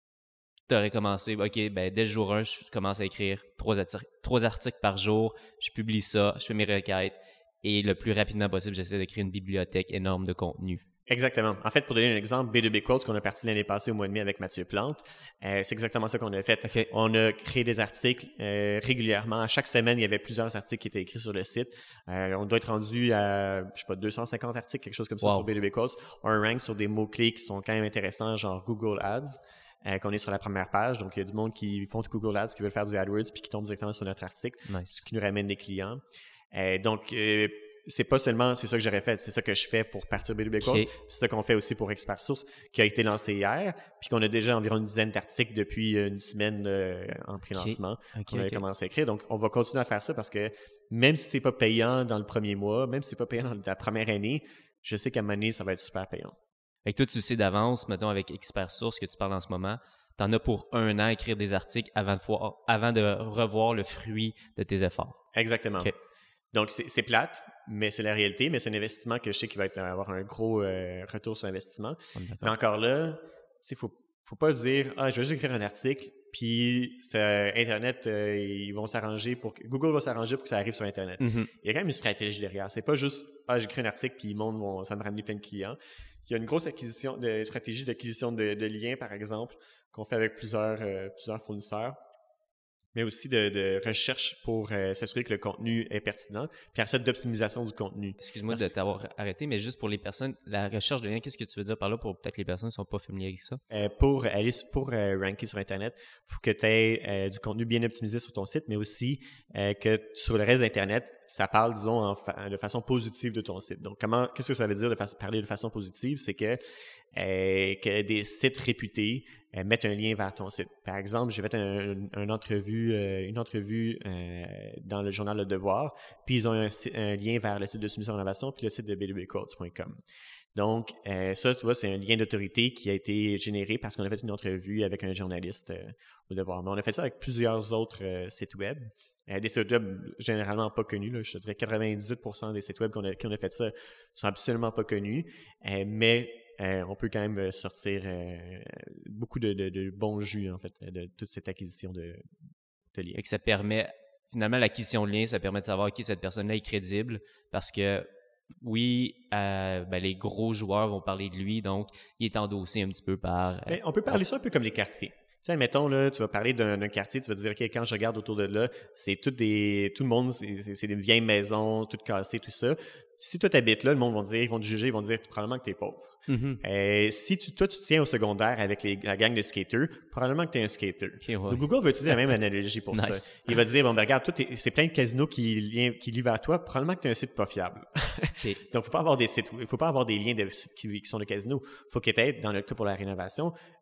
tu aurais commencé, OK, ben dès le jour un, je commence à écrire trois, articles, trois articles par jour, je publie ça, je fais mes requêtes, et le plus rapidement possible, j'essaie d'écrire une bibliothèque énorme de contenu. Exactement. En fait, pour donner un exemple, B deux B Quotes qu'on a parti l'année passée au mois de mai avec Mathieu Plante, euh, c'est exactement ça qu'on a fait. Okay. On a créé des articles euh, régulièrement. À chaque semaine, il y avait plusieurs articles qui étaient écrits sur le site. Euh, on doit être rendu à, je sais pas, deux cent cinquante articles, quelque chose comme ça wow. sur B deux B Quotes. On rank sur des mots-clés qui sont quand même intéressants, genre Google Ads, euh, qu'on est sur la première page. Donc, il y a du monde qui font du Google Ads, qui veulent faire du AdWords, puis qui tombe directement sur notre article, nice. Ce qui nous ramène des clients. Euh, donc, euh, c'est pas seulement, c'est ça que j'aurais fait, c'est ça que je fais pour partir B deux B Quotes, okay. C'est ça qu'on fait aussi pour Expert Source, qui a été lancé hier, puis qu'on a déjà environ une dizaine d'articles depuis une semaine euh, en pré-lancement okay. Okay, qu'on a okay. commencé à écrire. Donc, on va continuer à faire ça parce que même si c'est pas payant dans le premier mois, même si c'est pas payant dans la première année, je sais qu'à un moment donné, ça va être super payant. Fait que toi, tu sais d'avance, mettons avec Expert Source que tu parles en ce moment, t'en as pour un an à écrire des articles avant de, voir, avant de revoir le fruit de tes efforts. Exactement. Okay. Donc, c'est, c'est plate, mais c'est la réalité, mais c'est un investissement que je sais qu'il va être, avoir un gros euh, retour sur investissement. Mais encore là, il ne faut, faut pas dire « Ah, je vais juste écrire un article, puis ça, Internet, euh, ils vont s'arranger pour que, Google va s'arranger pour que ça arrive sur Internet. Mm-hmm. » Il y a quand même une stratégie derrière. C'est pas juste « Ah, j'écris un article, puis le monde vont, ça va me ramener plein de clients. » Il y a une grosse acquisition de stratégie d'acquisition de, de liens, par exemple, qu'on fait avec plusieurs, euh, plusieurs fournisseurs, mais aussi de, de recherche pour euh, s'assurer que le contenu est pertinent, puis après ça, d'optimisation du contenu. Excuse-moi Parce de t'avoir arrêté, mais juste pour les personnes, la recherche de liens, qu'est-ce que tu veux dire par là pour peut-être les personnes qui ne sont pas familières avec ça? Euh, pour aller pour euh, ranker sur Internet, il faut que tu aies euh, du contenu bien optimisé sur ton site, mais aussi euh, que sur le reste d'Internet, ça parle, disons, en fa- de façon positive de ton site. Donc, comment, qu'est-ce que ça veut dire de fa- parler de façon positive? C'est que, euh, que des sites réputés euh, mettent un lien vers ton site. Par exemple, j'ai fait un, un, une entrevue, euh, une entrevue euh, dans le journal Le Devoir, puis ils ont un, un lien vers le site de Soumission Innovation, puis le site de b deux b quotes point com. Donc, euh, ça, tu vois, c'est un lien d'autorité qui a été généré parce qu'on a fait une entrevue avec un journaliste euh, au Devoir. Mais on a fait ça avec plusieurs autres euh, sites web. Euh, des sites web généralement pas connus, là, je te dirais quatre-vingt-dix-huit pour cent des sites web qu'on a, qui ont fait ça sont absolument pas connus, euh, mais euh, on peut quand même sortir euh, beaucoup de, de, de bons jus, en fait, de toute cette acquisition de, de liens. Et que ça permet, finalement, l'acquisition de liens, ça permet de savoir, OK, cette personne-là est crédible parce que, oui, euh, ben, les gros joueurs vont parler de lui, donc il est endossé un petit peu par... Euh, on peut parler ça un peu comme les quartiers. Tu sais, mettons, là, tu vas parler d'un, d'un quartier, tu vas te dire, OK, quand je regarde autour de là, c'est tout des, tout le monde, c'est, c'est, c'est des vieilles maisons, toutes cassées, tout ça. Si toi, tu habites là, le monde va te dire, ils vont te juger, ils vont te dire probablement que tu es pauvre. Mm-hmm. Euh, si tu, toi, tu tiens au secondaire avec les, la gang de skaters, probablement que tu es un skater. Okay, ouais. Donc, Google va utiliser la même analogie pour nice. Ça. Il va te dire, bon, ben, regarde, toi, c'est plein de casinos qui, qui lient vers toi, probablement que tu es un site pas fiable. Okay. Donc, il ne faut pas avoir des sites, il faut pas avoir des liens de sites qui, qui sont de casinos. Il faut que tu aies, dans le cas pour la rénovation,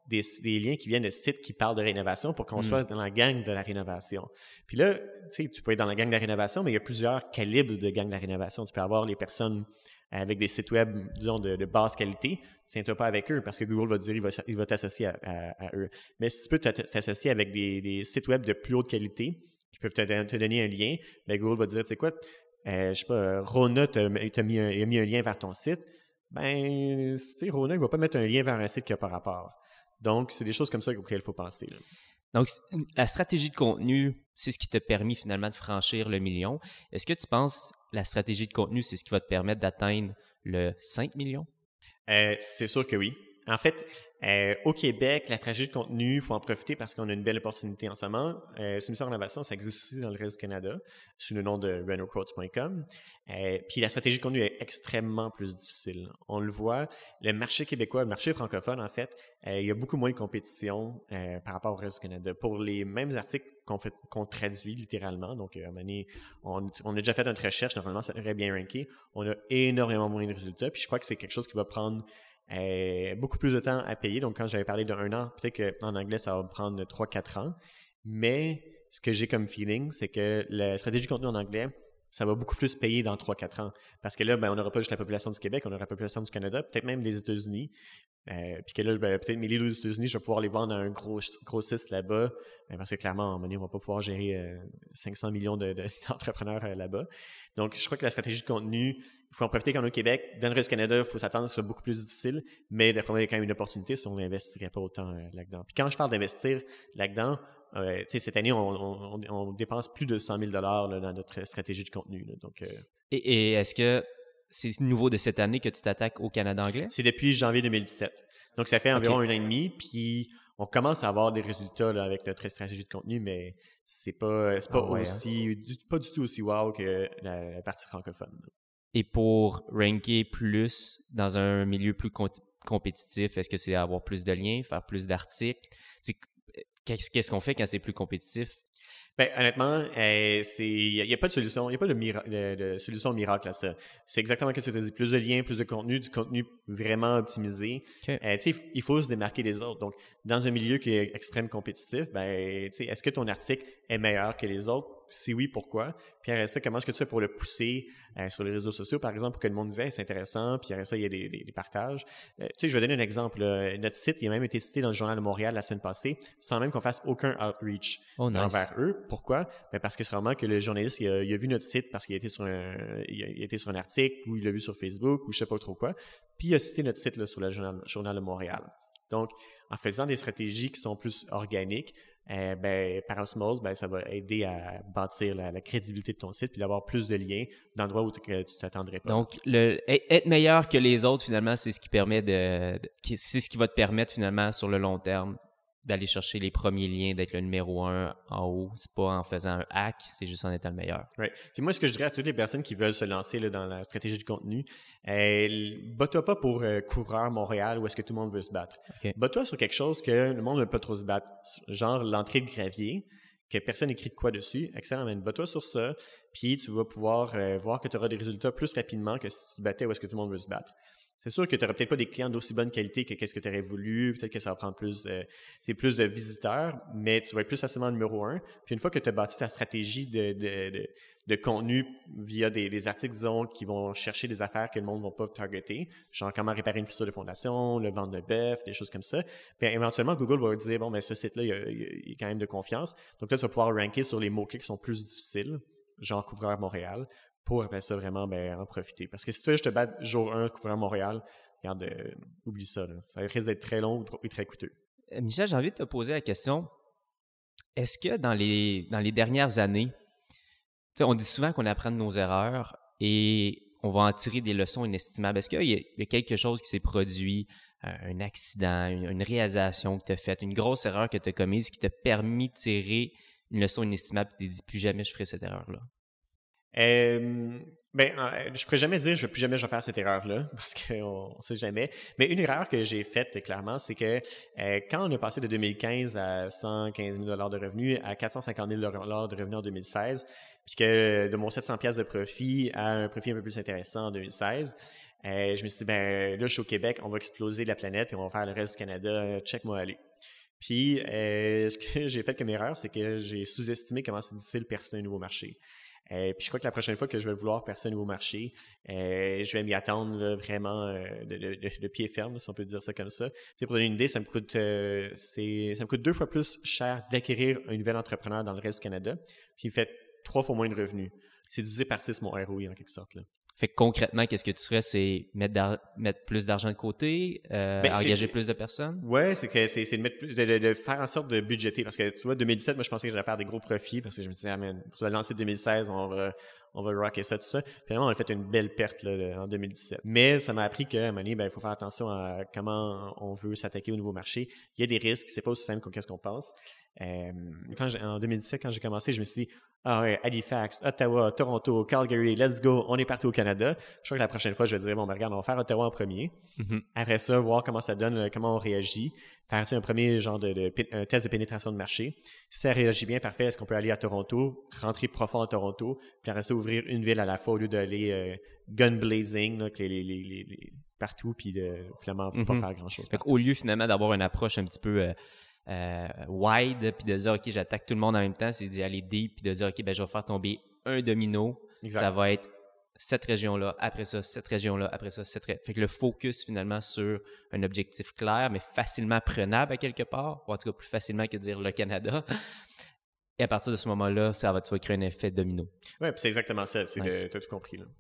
des, des liens qui viennent de sites qui parlent de rénovation pour qu'on mm. soit dans la gang de la rénovation. Puis là, tu sais, tu peux être dans la gang de la rénovation, mais il y a plusieurs calibres de gang de la rénovation. Tu peux avoir les personnes avec des sites web, disons, de, de basse qualité. Tu ne tiens-toi pas avec eux parce que Google va te dire qu'il va, il va t'associer à, à, à eux. Mais si tu peux t'associer avec des, des sites web de plus haute qualité qui peuvent te, te donner un lien, bien, Google va te dire, tu sais quoi, euh, je sais pas, Rona t'a, t'a mis, un, a mis un lien vers ton site. Ben, tu sais, Rona, il ne va pas mettre un lien vers un site qui n'a pas rapport. Donc, c'est des choses comme ça auxquelles il faut penser, là. Donc, la stratégie de contenu, c'est ce qui t'a permis finalement de franchir le million. Est-ce que tu penses que la stratégie de contenu, c'est ce qui va te permettre d'atteindre le cinq millions? Euh, c'est sûr que oui. En fait, euh, au Québec, la stratégie de contenu, il faut en profiter parce qu'on a une belle opportunité en ce moment. Euh, Soumission Rénovation, ça existe aussi dans le reste du Canada, sous le nom de reno quotes point com. Euh, puis la stratégie de contenu est extrêmement plus difficile. On le voit, le marché québécois, le marché francophone, en fait, euh, il y a beaucoup moins de compétition euh, par rapport au reste du Canada. Pour les mêmes articles qu'on fait, qu'on traduit littéralement, donc à un moment donné, on, on a déjà fait notre recherche, normalement, ça devrait bien ranker. On a énormément moins de résultats, puis je crois que c'est quelque chose qui va prendre Euh, beaucoup plus de temps à payer. Donc, quand j'avais parlé d'un an, peut-être qu'en anglais, ça va me prendre trois quatre ans. Mais ce que j'ai comme feeling, c'est que la stratégie de contenu en anglais, ça va beaucoup plus payer dans trois quatre ans. Parce que là, ben, on n'aura pas juste la population du Québec, on aura la population du Canada, peut-être même des États-Unis. Euh, puis que là, ben, peut-être mes leads aux États-Unis, je vais pouvoir les vendre à un gros grossiste là-bas. Ben, parce que clairement, à un moment donné, on ne va pas pouvoir gérer euh, cinq cents millions de, de, d'entrepreneurs euh, là-bas. Donc, je crois que la stratégie de contenu, il faut en profiter quand on est au Québec. Dans le reste du Canada, il faut s'attendre à ce que ce soit beaucoup plus difficile. Mais d'après moi, il y a quand même une opportunité si on n'investirait pas autant euh, là-dedans. Puis quand je parle d'investir là-dedans, euh, tu sais, cette année, on, on, on dépense plus de cent mille dollars là, dans notre stratégie de contenu. Là. Donc, euh, et, et est-ce que c'est nouveau de cette année que tu t'attaques au Canada anglais? C'est depuis janvier deux mille dix-sept. Donc, ça fait environ okay. un an et demi. Puis, on commence à avoir des résultats là, avec notre stratégie de contenu, mais c'est pas, c'est pas, ah ouais, aussi, hein? du, pas du tout aussi wow que la, la partie francophone. Et pour ranker plus dans un milieu plus com- compétitif, est-ce que c'est avoir plus de liens, faire plus d'articles? C'est, qu'est-ce qu'on fait quand c'est plus compétitif? Ben, honnêtement, euh, c'est il n'y a, a pas de solution, il n'y a pas de, mira- de, de solution miracle à ça. C'est exactement ce que tu as dit. Plus de liens, plus de contenu, du contenu vraiment optimisé. Okay. Euh, tu sais, il faut se démarquer des autres. Donc, dans un milieu qui est extrêmement compétitif, ben, tu sais, est-ce que ton article est meilleur que les autres? Si oui, pourquoi? Puis après ça, comment est-ce que tu fais pour le pousser euh, sur les réseaux sociaux, par exemple, pour que le monde dise hey, c'est intéressant, puis après ça, il y a des, des, des partages. Euh, tu sais, je vais donner un exemple. Là. Notre site, il a même été cité dans le Journal de Montréal la semaine passée, sans même qu'on fasse aucun outreach oh, nice. envers eux. Pourquoi? Ben parce que c'est vraiment que le journaliste, il a, il a vu notre site parce qu'il a été sur un, il a, il a été sur un article, ou il l'a vu sur Facebook, ou je sais pas trop quoi, puis il a cité notre site là, sur le Journal, Journal de Montréal. Donc, en faisant des stratégies qui sont plus organiques, euh, ben, par osmose, ben, ça va aider à bâtir la, la crédibilité de ton site puis d'avoir plus de liens d'endroits où tu ne t'attendrais pas. Donc, le, être meilleur que les autres, finalement, c'est ce qui permet de, de c'est ce qui va te permettre, finalement, sur le long terme, d'aller chercher les premiers liens, d'être le numéro un en haut. C'est pas en faisant un hack, c'est juste en étant le meilleur. Oui. Puis moi, ce que je dirais à toutes les personnes qui veulent se lancer là, dans la stratégie de contenu, euh, bats-toi pas pour euh, couvreur Montréal où est-ce que tout le monde veut se battre. Okay. Bats-toi sur quelque chose que le monde ne veut pas trop se battre, genre l'entrée de gravier, que personne n'écrit de quoi dessus. Excellent, mais bats-toi sur ça, puis tu vas pouvoir euh, voir que tu auras des résultats plus rapidement que si tu te battais où est-ce que tout le monde veut se battre. C'est sûr que tu n'auras peut-être pas des clients d'aussi bonne qualité que qu'est-ce que tu aurais voulu. Peut-être que ça va prendre plus, euh, plus de visiteurs, mais tu vas être plus facilement numéro un. Puis une fois que tu as bâti ta stratégie de, de, de, de contenu via des, des articles, disons, qui vont chercher des affaires que le monde ne va pas targeter, genre comment réparer une fissure de fondation, le vendre de bœuf, des choses comme ça, puis éventuellement, Google va dire, bon, ben ce site-là, il y a, il y a quand même de confiance. Donc là, tu vas pouvoir ranker sur les mots-clés qui sont plus difficiles, genre couvreur Montréal, pour après ça vraiment ben, en profiter. Parce que si tu veux, je te bats jour un, couvreur Montréal, regarde, euh, oublie ça. Là. Ça risque d'être très long et très coûteux. Euh, Michel, j'ai envie de te poser la question. Est-ce que dans les, dans les dernières années, on dit souvent qu'on apprend de nos erreurs et on va en tirer des leçons inestimables. Est-ce qu'il y a, il y a quelque chose qui s'est produit, un accident, une, une réalisation que tu as faite, une grosse erreur que tu as commise qui t'a permis de tirer une leçon inestimable et tu t'es dit plus jamais je ferai cette erreur-là? Euh, Ben, euh, je pourrais jamais dire je ne vais plus jamais je vais faire cette erreur-là, parce qu'on ne sait jamais. Mais une erreur que j'ai faite, clairement, c'est que euh, quand on est passé de deux mille quinze à cent quinze mille dollars de revenus à quatre cent cinquante mille dollars de revenus en deux mille seize, puis que de mon sept cents dollars de profit à un profit un peu plus intéressant en deux mille seize, euh, je me suis dit, ben là, je suis au Québec, on va exploser la planète, puis on va faire le reste du Canada, check-moi aller. Puis, euh, ce que j'ai fait comme erreur, c'est que j'ai sous-estimé comment c'est difficile de percer un nouveau marché. Euh, puis je crois que la prochaine fois que je vais vouloir percer un nouveau marché, euh, je vais m'y attendre là, vraiment euh, de, de, de, de pied ferme, si on peut dire ça comme ça. Tu sais, pour donner une idée, ça me coûte euh, c'est, ça me coûte deux fois plus cher d'acquérir un nouvel entrepreneur dans le reste du Canada, puis il fait trois fois moins de revenus. C'est divisé par six mon R O I en quelque sorte, là. Fait que concrètement, qu'est-ce que tu ferais? C'est mettre, mettre plus d'argent de côté, euh, ben, engager plus de personnes? Oui, c'est que c'est, c'est de, mettre plus, de, de, de faire en sorte de budgéter. Parce que tu vois, deux mille dix-sept, moi, je pensais que j'allais faire des gros profits parce que je me disais, ah, man, pour lancer deux mille seize, on va, on va rocker ça, tout ça. Finalement, on a fait une belle perte là, en deux mille dix-sept. Mais ça m'a appris qu'à un moment donné, ben, il faut faire attention à comment on veut s'attaquer au nouveau marché. Il y a des risques, c'est pas aussi simple qu'est-ce qu'on pense. Euh, quand j'ai, en deux mille dix-sept, quand j'ai commencé, je me suis dit, ah ouais, Halifax, Ottawa, Toronto, Calgary, let's go, on est partout au Canada. Je crois que la prochaine fois, je vais dire, bon, ben regarde, on va faire Ottawa en premier. Mm-hmm. Après ça, voir comment ça donne, comment on réagit. Faire un premier genre de, de, de un test de pénétration de marché. Si ça réagit bien, parfait, est-ce qu'on peut aller à Toronto, rentrer profond à Toronto, puis après ça, ouvrir une ville à la fois au lieu d'aller euh, gun blazing, là, les, les, les, les, partout, puis de finalement mm-hmm. pas faire grand-chose. Fait qu'au lieu finalement d'avoir une approche un petit peu... Euh... Euh, wide, puis de dire ok, j'attaque tout le monde en même temps, c'est d'y aller deep, puis de dire ok, ben je vais faire tomber un domino, exact. Ça va être cette région-là, après ça, cette région-là, après ça, cette région. Fait que le focus finalement sur un objectif clair, mais facilement prenable à quelque part, ou en tout cas plus facilement que de dire le Canada. Et à partir de ce moment-là, ça va, tu vas créer un effet domino. Oui, puis c'est exactement ça, c'est nice. Tu as tout compris là.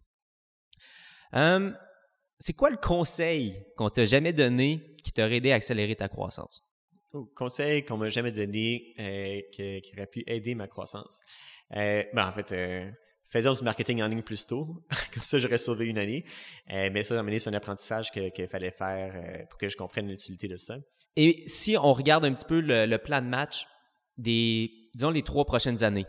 Um, c'est quoi le conseil qu'on t'a jamais donné qui t'aurait aidé à accélérer ta croissance? Oh, conseil qu'on m'a jamais donné euh, qui, qui aurait pu aider ma croissance. Euh, ben, en fait, euh, faisons du marketing en ligne plus tôt. Comme ça, j'aurais sauvé une année. Euh, mais ça, à un moment donné, c'est un apprentissage que, qu'il fallait faire euh, pour que je comprenne l'utilité de ça. Et si on regarde un petit peu le, le plan de match des, disons, les trois prochaines années,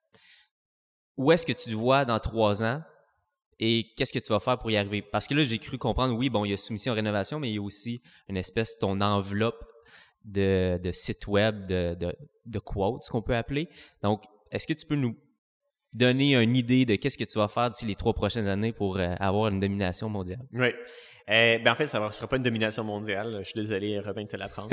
où est-ce que tu te vois dans trois ans et qu'est-ce que tu vas faire pour y arriver? Parce que là, j'ai cru comprendre, oui, bon, il y a soumission rénovation, mais il y a aussi une espèce, ton enveloppe De, de sites web, de, de, de quotes, qu'on peut appeler. Donc, est-ce que tu peux nous donner une idée de qu'est-ce que tu vas faire d'ici les trois prochaines années pour euh, avoir une domination mondiale? Oui. Euh, ben en fait, ça ne sera pas une domination mondiale. Je suis désolé, Robin, de te l'apprendre.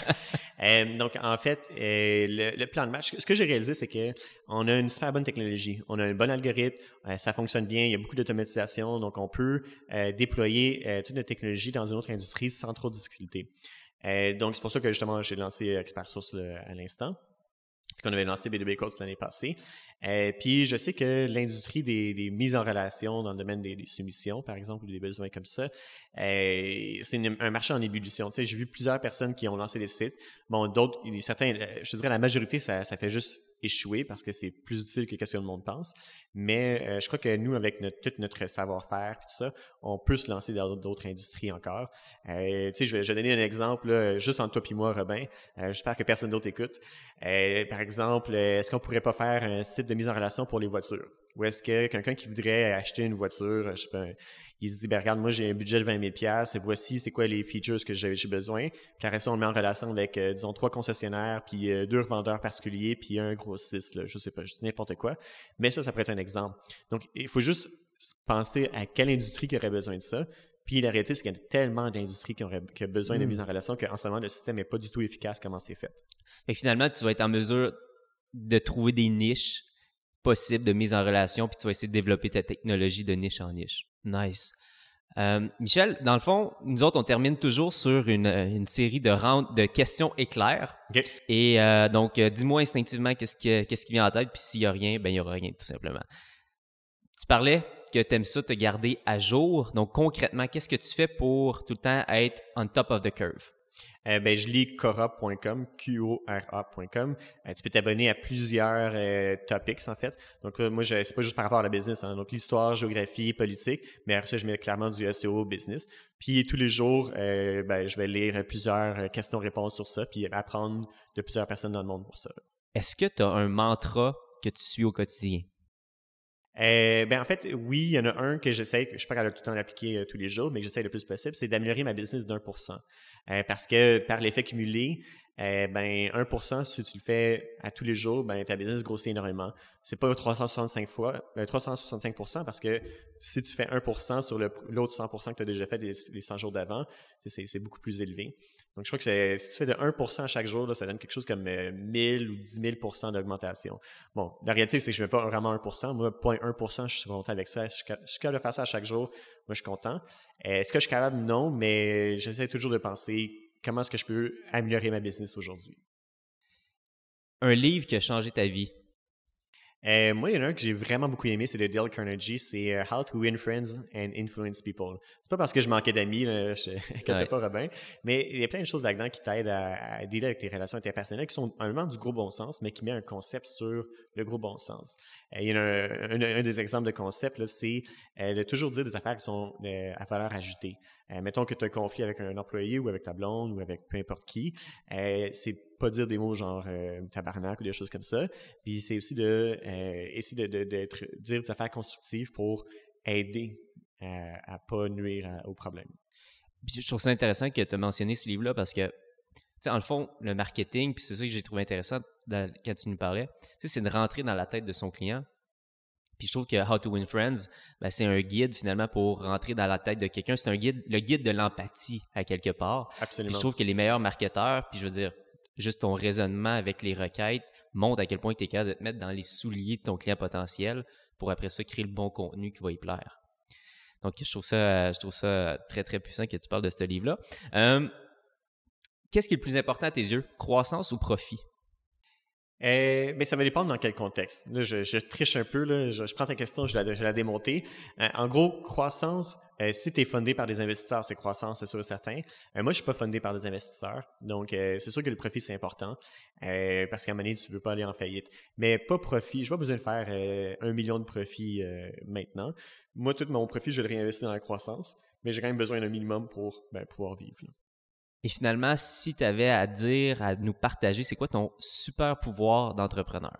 euh, donc, en fait, euh, le, le plan de match, ce que j'ai réalisé, c'est qu'on a une super bonne technologie. On a un bon algorithme, euh, ça fonctionne bien, il y a beaucoup d'automatisation, donc on peut euh, déployer euh, toute notre technologie dans une autre industrie sans trop de difficultés. Euh, donc, c'est pour ça que justement, j'ai lancé Expert Source là, à l'instant. Puis qu'on avait lancé B deux B Codes l'année passée. Euh, puis, je sais que l'industrie des, des mises en relation dans le domaine des, des soumissions, par exemple, ou des besoins comme ça, euh, c'est une, un marché en ébullition. Tu sais, j'ai vu plusieurs personnes qui ont lancé des sites. Bon, d'autres, certains, je te dirais la majorité, ça, ça fait juste échouer parce que c'est plus utile que ce que le monde pense. Mais euh, je crois que nous, avec notre, tout notre savoir-faire tout ça, on peut se lancer dans d'autres industries encore. Euh, tu sais, je vais, je vais donner un exemple, là, juste entre toi et moi, Robin. Euh, j'espère que personne d'autre écoute. Euh, par exemple, est-ce qu'on pourrait pas faire un site de mise en relation pour les voitures? Ou est-ce que quelqu'un qui voudrait acheter une voiture, je sais pas, il se dit, ben regarde, moi j'ai un budget de vingt mille dollars, voici c'est quoi les features que j'ai, j'ai besoin. Puis après ça, on le met en relation avec, euh, disons, trois concessionnaires, puis euh, deux revendeurs particuliers, puis un grossiste, là, je sais pas, je dis n'importe quoi. Mais ça, ça pourrait être un exemple. Donc, il faut juste penser à quelle industrie qui aurait besoin de ça. Puis la réalité, c'est qu'il y a tellement d'industries qui ont qui besoin mmh. de mise en relation qu'en ce moment, le système n'est pas du tout efficace comment c'est fait. Et finalement, tu vas être en mesure de trouver des niches possible de mise en relation, puis tu vas essayer de développer ta technologie de niche en niche. Nice. Euh, Michel, dans le fond, nous autres, on termine toujours sur une, une série de, round, de questions éclairs. Okay. Et euh, donc, euh, dis-moi instinctivement qu'est-ce qui, qu'est-ce qui vient en tête, puis s'il n'y a rien, ben il n'y aura rien, tout simplement. Tu parlais que tu aimes ça te garder à jour. Donc, concrètement, qu'est-ce que tu fais pour tout le temps être on top of the curve? Euh, ben, je lis Quora point com, Q O R A point com. Euh, tu peux t'abonner à plusieurs euh, topics, en fait. Donc, euh, moi, je, c'est pas juste par rapport à la business. Hein. Donc, l'histoire, géographie, politique. Mais après ça, je mets clairement du S E O, business. Puis, tous les jours, euh, ben, je vais lire plusieurs questions-réponses sur ça, puis apprendre de plusieurs personnes dans le monde pour ça. Est-ce que tu as un mantra que tu suis au quotidien? Euh, ben en fait, oui, il y en a un que j'essaie, que je suis pas capable de tout le temps l'appliquer euh, tous les jours, mais que j'essaie le plus possible, c'est d'améliorer ma business d'un pour cent. Euh, parce que par l'effet cumulé, euh, ben un pour cent, si tu le fais à tous les jours, ben ta business grossit énormément. C'est pas trois cent soixante-cinq fois, euh, trois cent soixante-cinq pour cent parce que si tu fais un pour cent sur le, l'autre cent pour cent que tu as déjà fait les, les cent jours d'avant, c'est, c'est beaucoup plus élevé. Donc je crois que c'est, si tu fais de un pour cent à chaque jour, là, ça donne quelque chose comme euh, mille ou dix mille pour cent d'augmentation. Bon, la réalité, c'est que je ne fais pas vraiment un pour cent. Moi, zéro virgule un pour cent, je suis content avec ça. Si je suis capable de faire ça à chaque jour, moi, je suis content. Euh, est-ce que je suis capable? Non, mais j'essaie toujours de penser comment est-ce que je peux améliorer ma business aujourd'hui. Un livre qui a changé ta vie? Euh, moi, il y en a un que j'ai vraiment beaucoup aimé, c'est de Dale Carnegie, c'est uh, How to Win Friends and Influence People. C'est pas parce que je manquais d'amis, là, je inquiète ouais. pas, Robin, mais il y a plein de choses là-dedans qui t'aident à, à dealer avec tes relations interpersonnelles qui sont un moment du gros bon sens, mais qui met un concept sur le gros bon sens. Euh, il y en a un, un, un des exemples de concepts, là, c'est euh, de toujours dire des affaires qui sont euh, à valeur ajoutée. Euh, mettons que tu as un conflit avec un employé ou avec ta blonde ou avec peu importe qui, euh, c'est pas dire des mots genre euh, tabarnak ou des choses comme ça. Puis c'est aussi de euh, essayer de, de, de, de dire des affaires constructives pour aider euh, à pas nuire à, au problème. Puis je trouve ça intéressant que tu as mentionné ce livre-là parce que, tu sais, en le fond, le marketing, puis c'est ça que j'ai trouvé intéressant dans, quand tu nous parlais, tu sais, c'est de rentrer dans la tête de son client. Puis je trouve que How to Win Friends, ben, c'est un guide finalement pour rentrer dans la tête de quelqu'un. C'est un guide, le guide de l'empathie à quelque part. Absolument. Puis je trouve que les meilleurs marketeurs, puis je veux dire, juste ton raisonnement avec les requêtes montre à quel point tu es capable de te mettre dans les souliers de ton client potentiel pour après ça créer le bon contenu qui va y plaire. Donc, je trouve ça, je trouve ça très, très puissant que tu parles de ce livre-là. Euh, qu'est-ce qui est le plus important à tes yeux? Croissance ou profit? Euh, mais ça va dépendre dans quel contexte. Là, je, je triche un peu, là, je, je prends ta question, je vais la, je vais la démonter. Euh, en gros, croissance, euh, si tu es fondé par des investisseurs, c'est croissance, c'est sûr et certain. Euh, moi, je suis pas fondé par des investisseurs, donc euh, c'est sûr que le profit, c'est important, euh, parce qu'à un moment donné, tu ne veux pas aller en faillite. Mais pas profit, je n'ai pas besoin de faire euh, un million de profits euh, maintenant. Moi, tout mon profit, je le réinvestis dans la croissance, mais j'ai quand même besoin d'un minimum pour ben, pouvoir vivre. Là. Et finalement, si tu avais à dire, à nous partager, c'est quoi ton super pouvoir d'entrepreneur?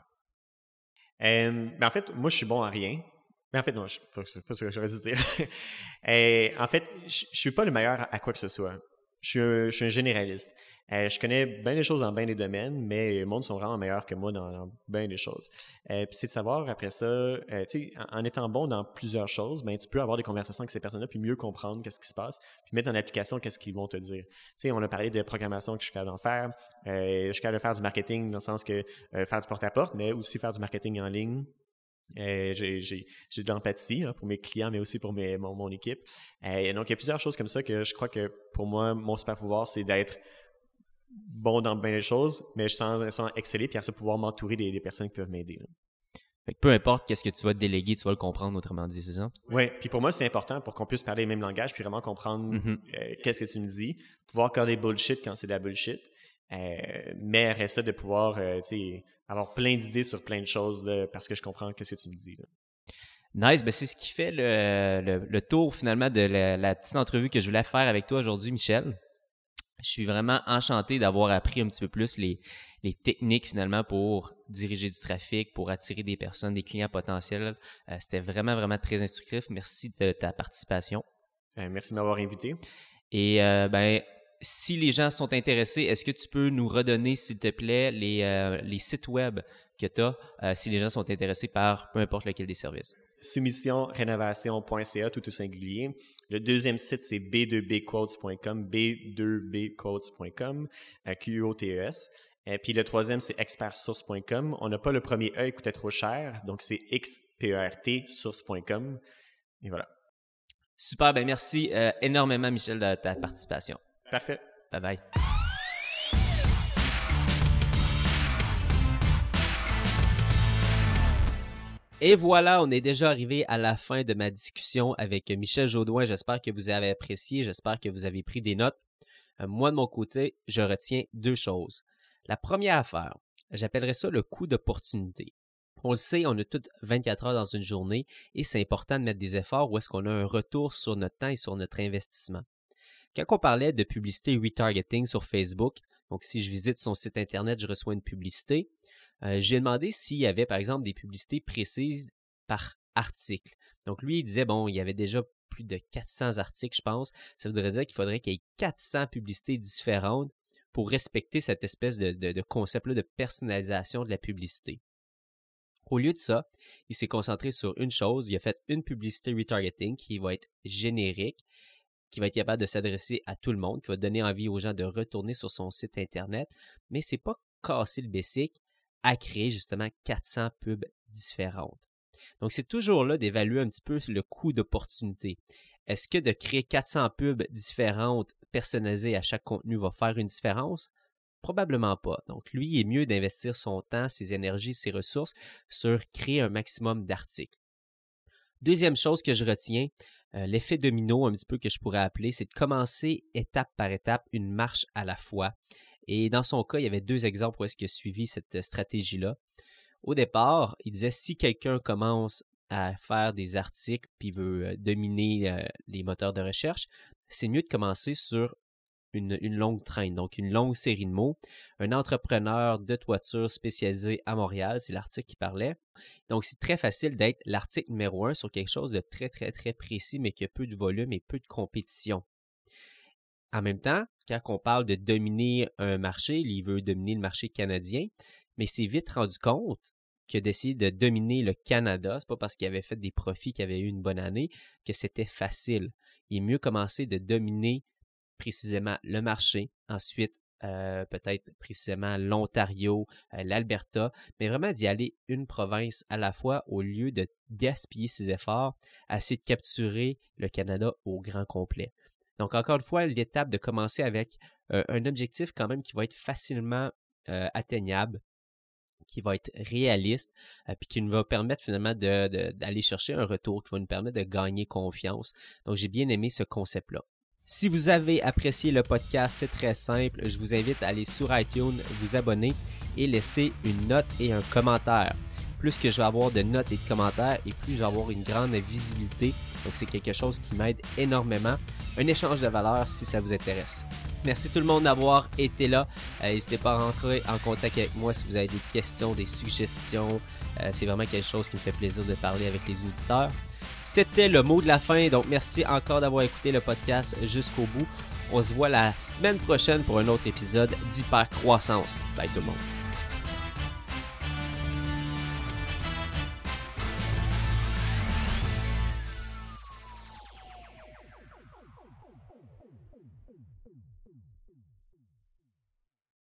Euh, ben en fait, moi, je suis bon à rien. Mais en fait, non, je ne sais pas ce que j'aurais dû dire. euh, en fait, je ne suis pas le meilleur à quoi que ce soit. Je suis un, je suis un généraliste. Euh, je connais bien des choses dans bien des domaines, mais les mondes sont vraiment meilleurs que moi dans, dans bien des choses. Euh, puis c'est de savoir après ça, euh, tu sais, en, en étant bon dans plusieurs choses, ben tu peux avoir des conversations avec ces personnes-là puis mieux comprendre qu'est-ce qui se passe, puis mettre en application qu'est-ce qu'ils vont te dire. Tu sais, on a parlé de programmation que je suis capable d'en faire. Euh, je suis capable de faire du marketing dans le sens que euh, faire du porte-à-porte, mais aussi faire du marketing en ligne. Euh, j'ai, j'ai, j'ai de l'empathie hein, pour mes clients, mais aussi pour mes, mon, mon équipe. Euh, donc, il y a plusieurs choses comme ça que je crois que pour moi, mon super pouvoir, c'est d'être bon dans bien des choses, mais je sens, sens exceller puis à ça pouvoir m'entourer des, des personnes qui peuvent m'aider. Là. Fait que peu importe qu'est-ce que tu vas te déléguer, tu vas le comprendre, autrement dit, c'est ça? Oui, puis pour moi, c'est important pour qu'on puisse parler le même langage puis vraiment comprendre mm-hmm. euh, qu'est-ce que tu me dis, pouvoir coder bullshit quand c'est de la bullshit. Euh, mais après ça, de pouvoir euh, avoir plein d'idées sur plein de choses là, parce que je comprends ce que tu me dis. Là. Nice, ben c'est ce qui fait le, le, le tour finalement de la, la petite entrevue que je voulais faire avec toi aujourd'hui, Michel. Je suis vraiment enchanté d'avoir appris un petit peu plus les, les techniques finalement pour diriger du trafic, pour attirer des personnes, des clients potentiels. Euh, c'était vraiment, vraiment très instructif. Merci de ta participation. Euh, merci de m'avoir invité. Et euh, ben si les gens sont intéressés, est-ce que tu peux nous redonner, s'il te plaît, les, euh, les sites web que tu as euh, si les gens sont intéressés par peu importe lequel des services? soumission rénovation point c a, tout au singulier. Le deuxième site, c'est b deux b quotes point com, b deux b quotes point com, Q O T E S. Et puis le troisième, c'est expert source point com. On n'a pas le premier E, il coûtait trop cher, donc c'est x p e r t source point com. Et voilà. Super, ben merci euh, énormément, Michel, de ta participation. Parfait. Bye bye. Et voilà, on est déjà arrivé à la fin de ma discussion avec Michel Jaudoin. J'espère que vous avez apprécié, j'espère que vous avez pris des notes. Euh, moi, de mon côté, je retiens deux choses. La première affaire, j'appellerais ça le coût d'opportunité. On le sait, on a toutes vingt-quatre heures dans une journée et c'est important de mettre des efforts où est-ce qu'on a un retour sur notre temps et sur notre investissement. Quand on parlait de publicité retargeting sur Facebook, donc si je visite son site Internet, je reçois une publicité, euh, j'ai demandé s'il y avait par exemple des publicités précises par articles. Donc lui, il disait, bon, il y avait déjà plus de quatre cents articles, je pense. Ça voudrait dire qu'il faudrait qu'il y ait quatre cents publicités différentes pour respecter cette espèce de, de, de concept-là de personnalisation de la publicité. Au lieu de ça, il s'est concentré sur une chose. Il a fait une publicité retargeting qui va être générique, qui va être capable de s'adresser à tout le monde, qui va donner envie aux gens de retourner sur son site Internet. Mais c'est pas casser le basic à créer justement quatre cents pubs différentes. Donc, c'est toujours là d'évaluer un petit peu le coût d'opportunité. Est-ce que de créer quatre cents pubs différentes, personnalisées à chaque contenu va faire une différence? Probablement pas. Donc, lui, il est mieux d'investir son temps, ses énergies, ses ressources sur créer un maximum d'articles. Deuxième chose que je retiens, euh, l'effet domino, un petit peu que je pourrais appeler, c'est de commencer étape par étape, une marche à la fois. Et dans son cas, il y avait deux exemples où est-ce qu'il a suivi cette stratégie-là. Au départ, il disait si quelqu'un commence à faire des articles puis veut dominer euh, les moteurs de recherche, c'est mieux de commencer sur une, une longue traîne, donc une longue série de mots. Un entrepreneur de toiture spécialisé à Montréal, c'est l'article qui parlait. Donc, c'est très facile d'être l'article numéro un sur quelque chose de très, très, très précis, mais qui a peu de volume et peu de compétition. En même temps, quand on parle de dominer un marché, il veut dominer le marché canadien, mais il s'est vite rendu compte que d'essayer de dominer le Canada, c'est pas parce qu'il avait fait des profits, qu'il avait eu une bonne année, que c'était facile. Il est mieux commencer de dominer précisément le marché, ensuite euh, peut-être précisément l'Ontario, euh, l'Alberta, mais vraiment d'y aller une province à la fois au lieu de gaspiller ses efforts à essayer de capturer le Canada au grand complet. Donc encore une fois, l'étape de commencer avec euh, un objectif quand même qui va être facilement euh, atteignable, qui va être réaliste, euh, puis qui nous va permettre finalement de, de, d'aller chercher un retour, qui va nous permettre de gagner confiance. Donc, j'ai bien aimé ce concept-là. Si vous avez apprécié le podcast, c'est très simple. Je vous invite à aller sur iTunes, vous abonner et laisser une note et un commentaire. Plus que je vais avoir de notes et de commentaires, et plus je vais avoir une grande visibilité. Donc, c'est quelque chose qui m'aide énormément. Un échange de valeur si ça vous intéresse. Merci tout le monde d'avoir été là. Euh, n'hésitez pas à rentrer en contact avec moi si vous avez des questions, des suggestions. Euh, c'est vraiment quelque chose qui me fait plaisir de parler avec les auditeurs. C'était le mot de la fin. Donc, merci encore d'avoir écouté le podcast jusqu'au bout. On se voit la semaine prochaine pour un autre épisode d'Hypercroissance. Bye tout le monde.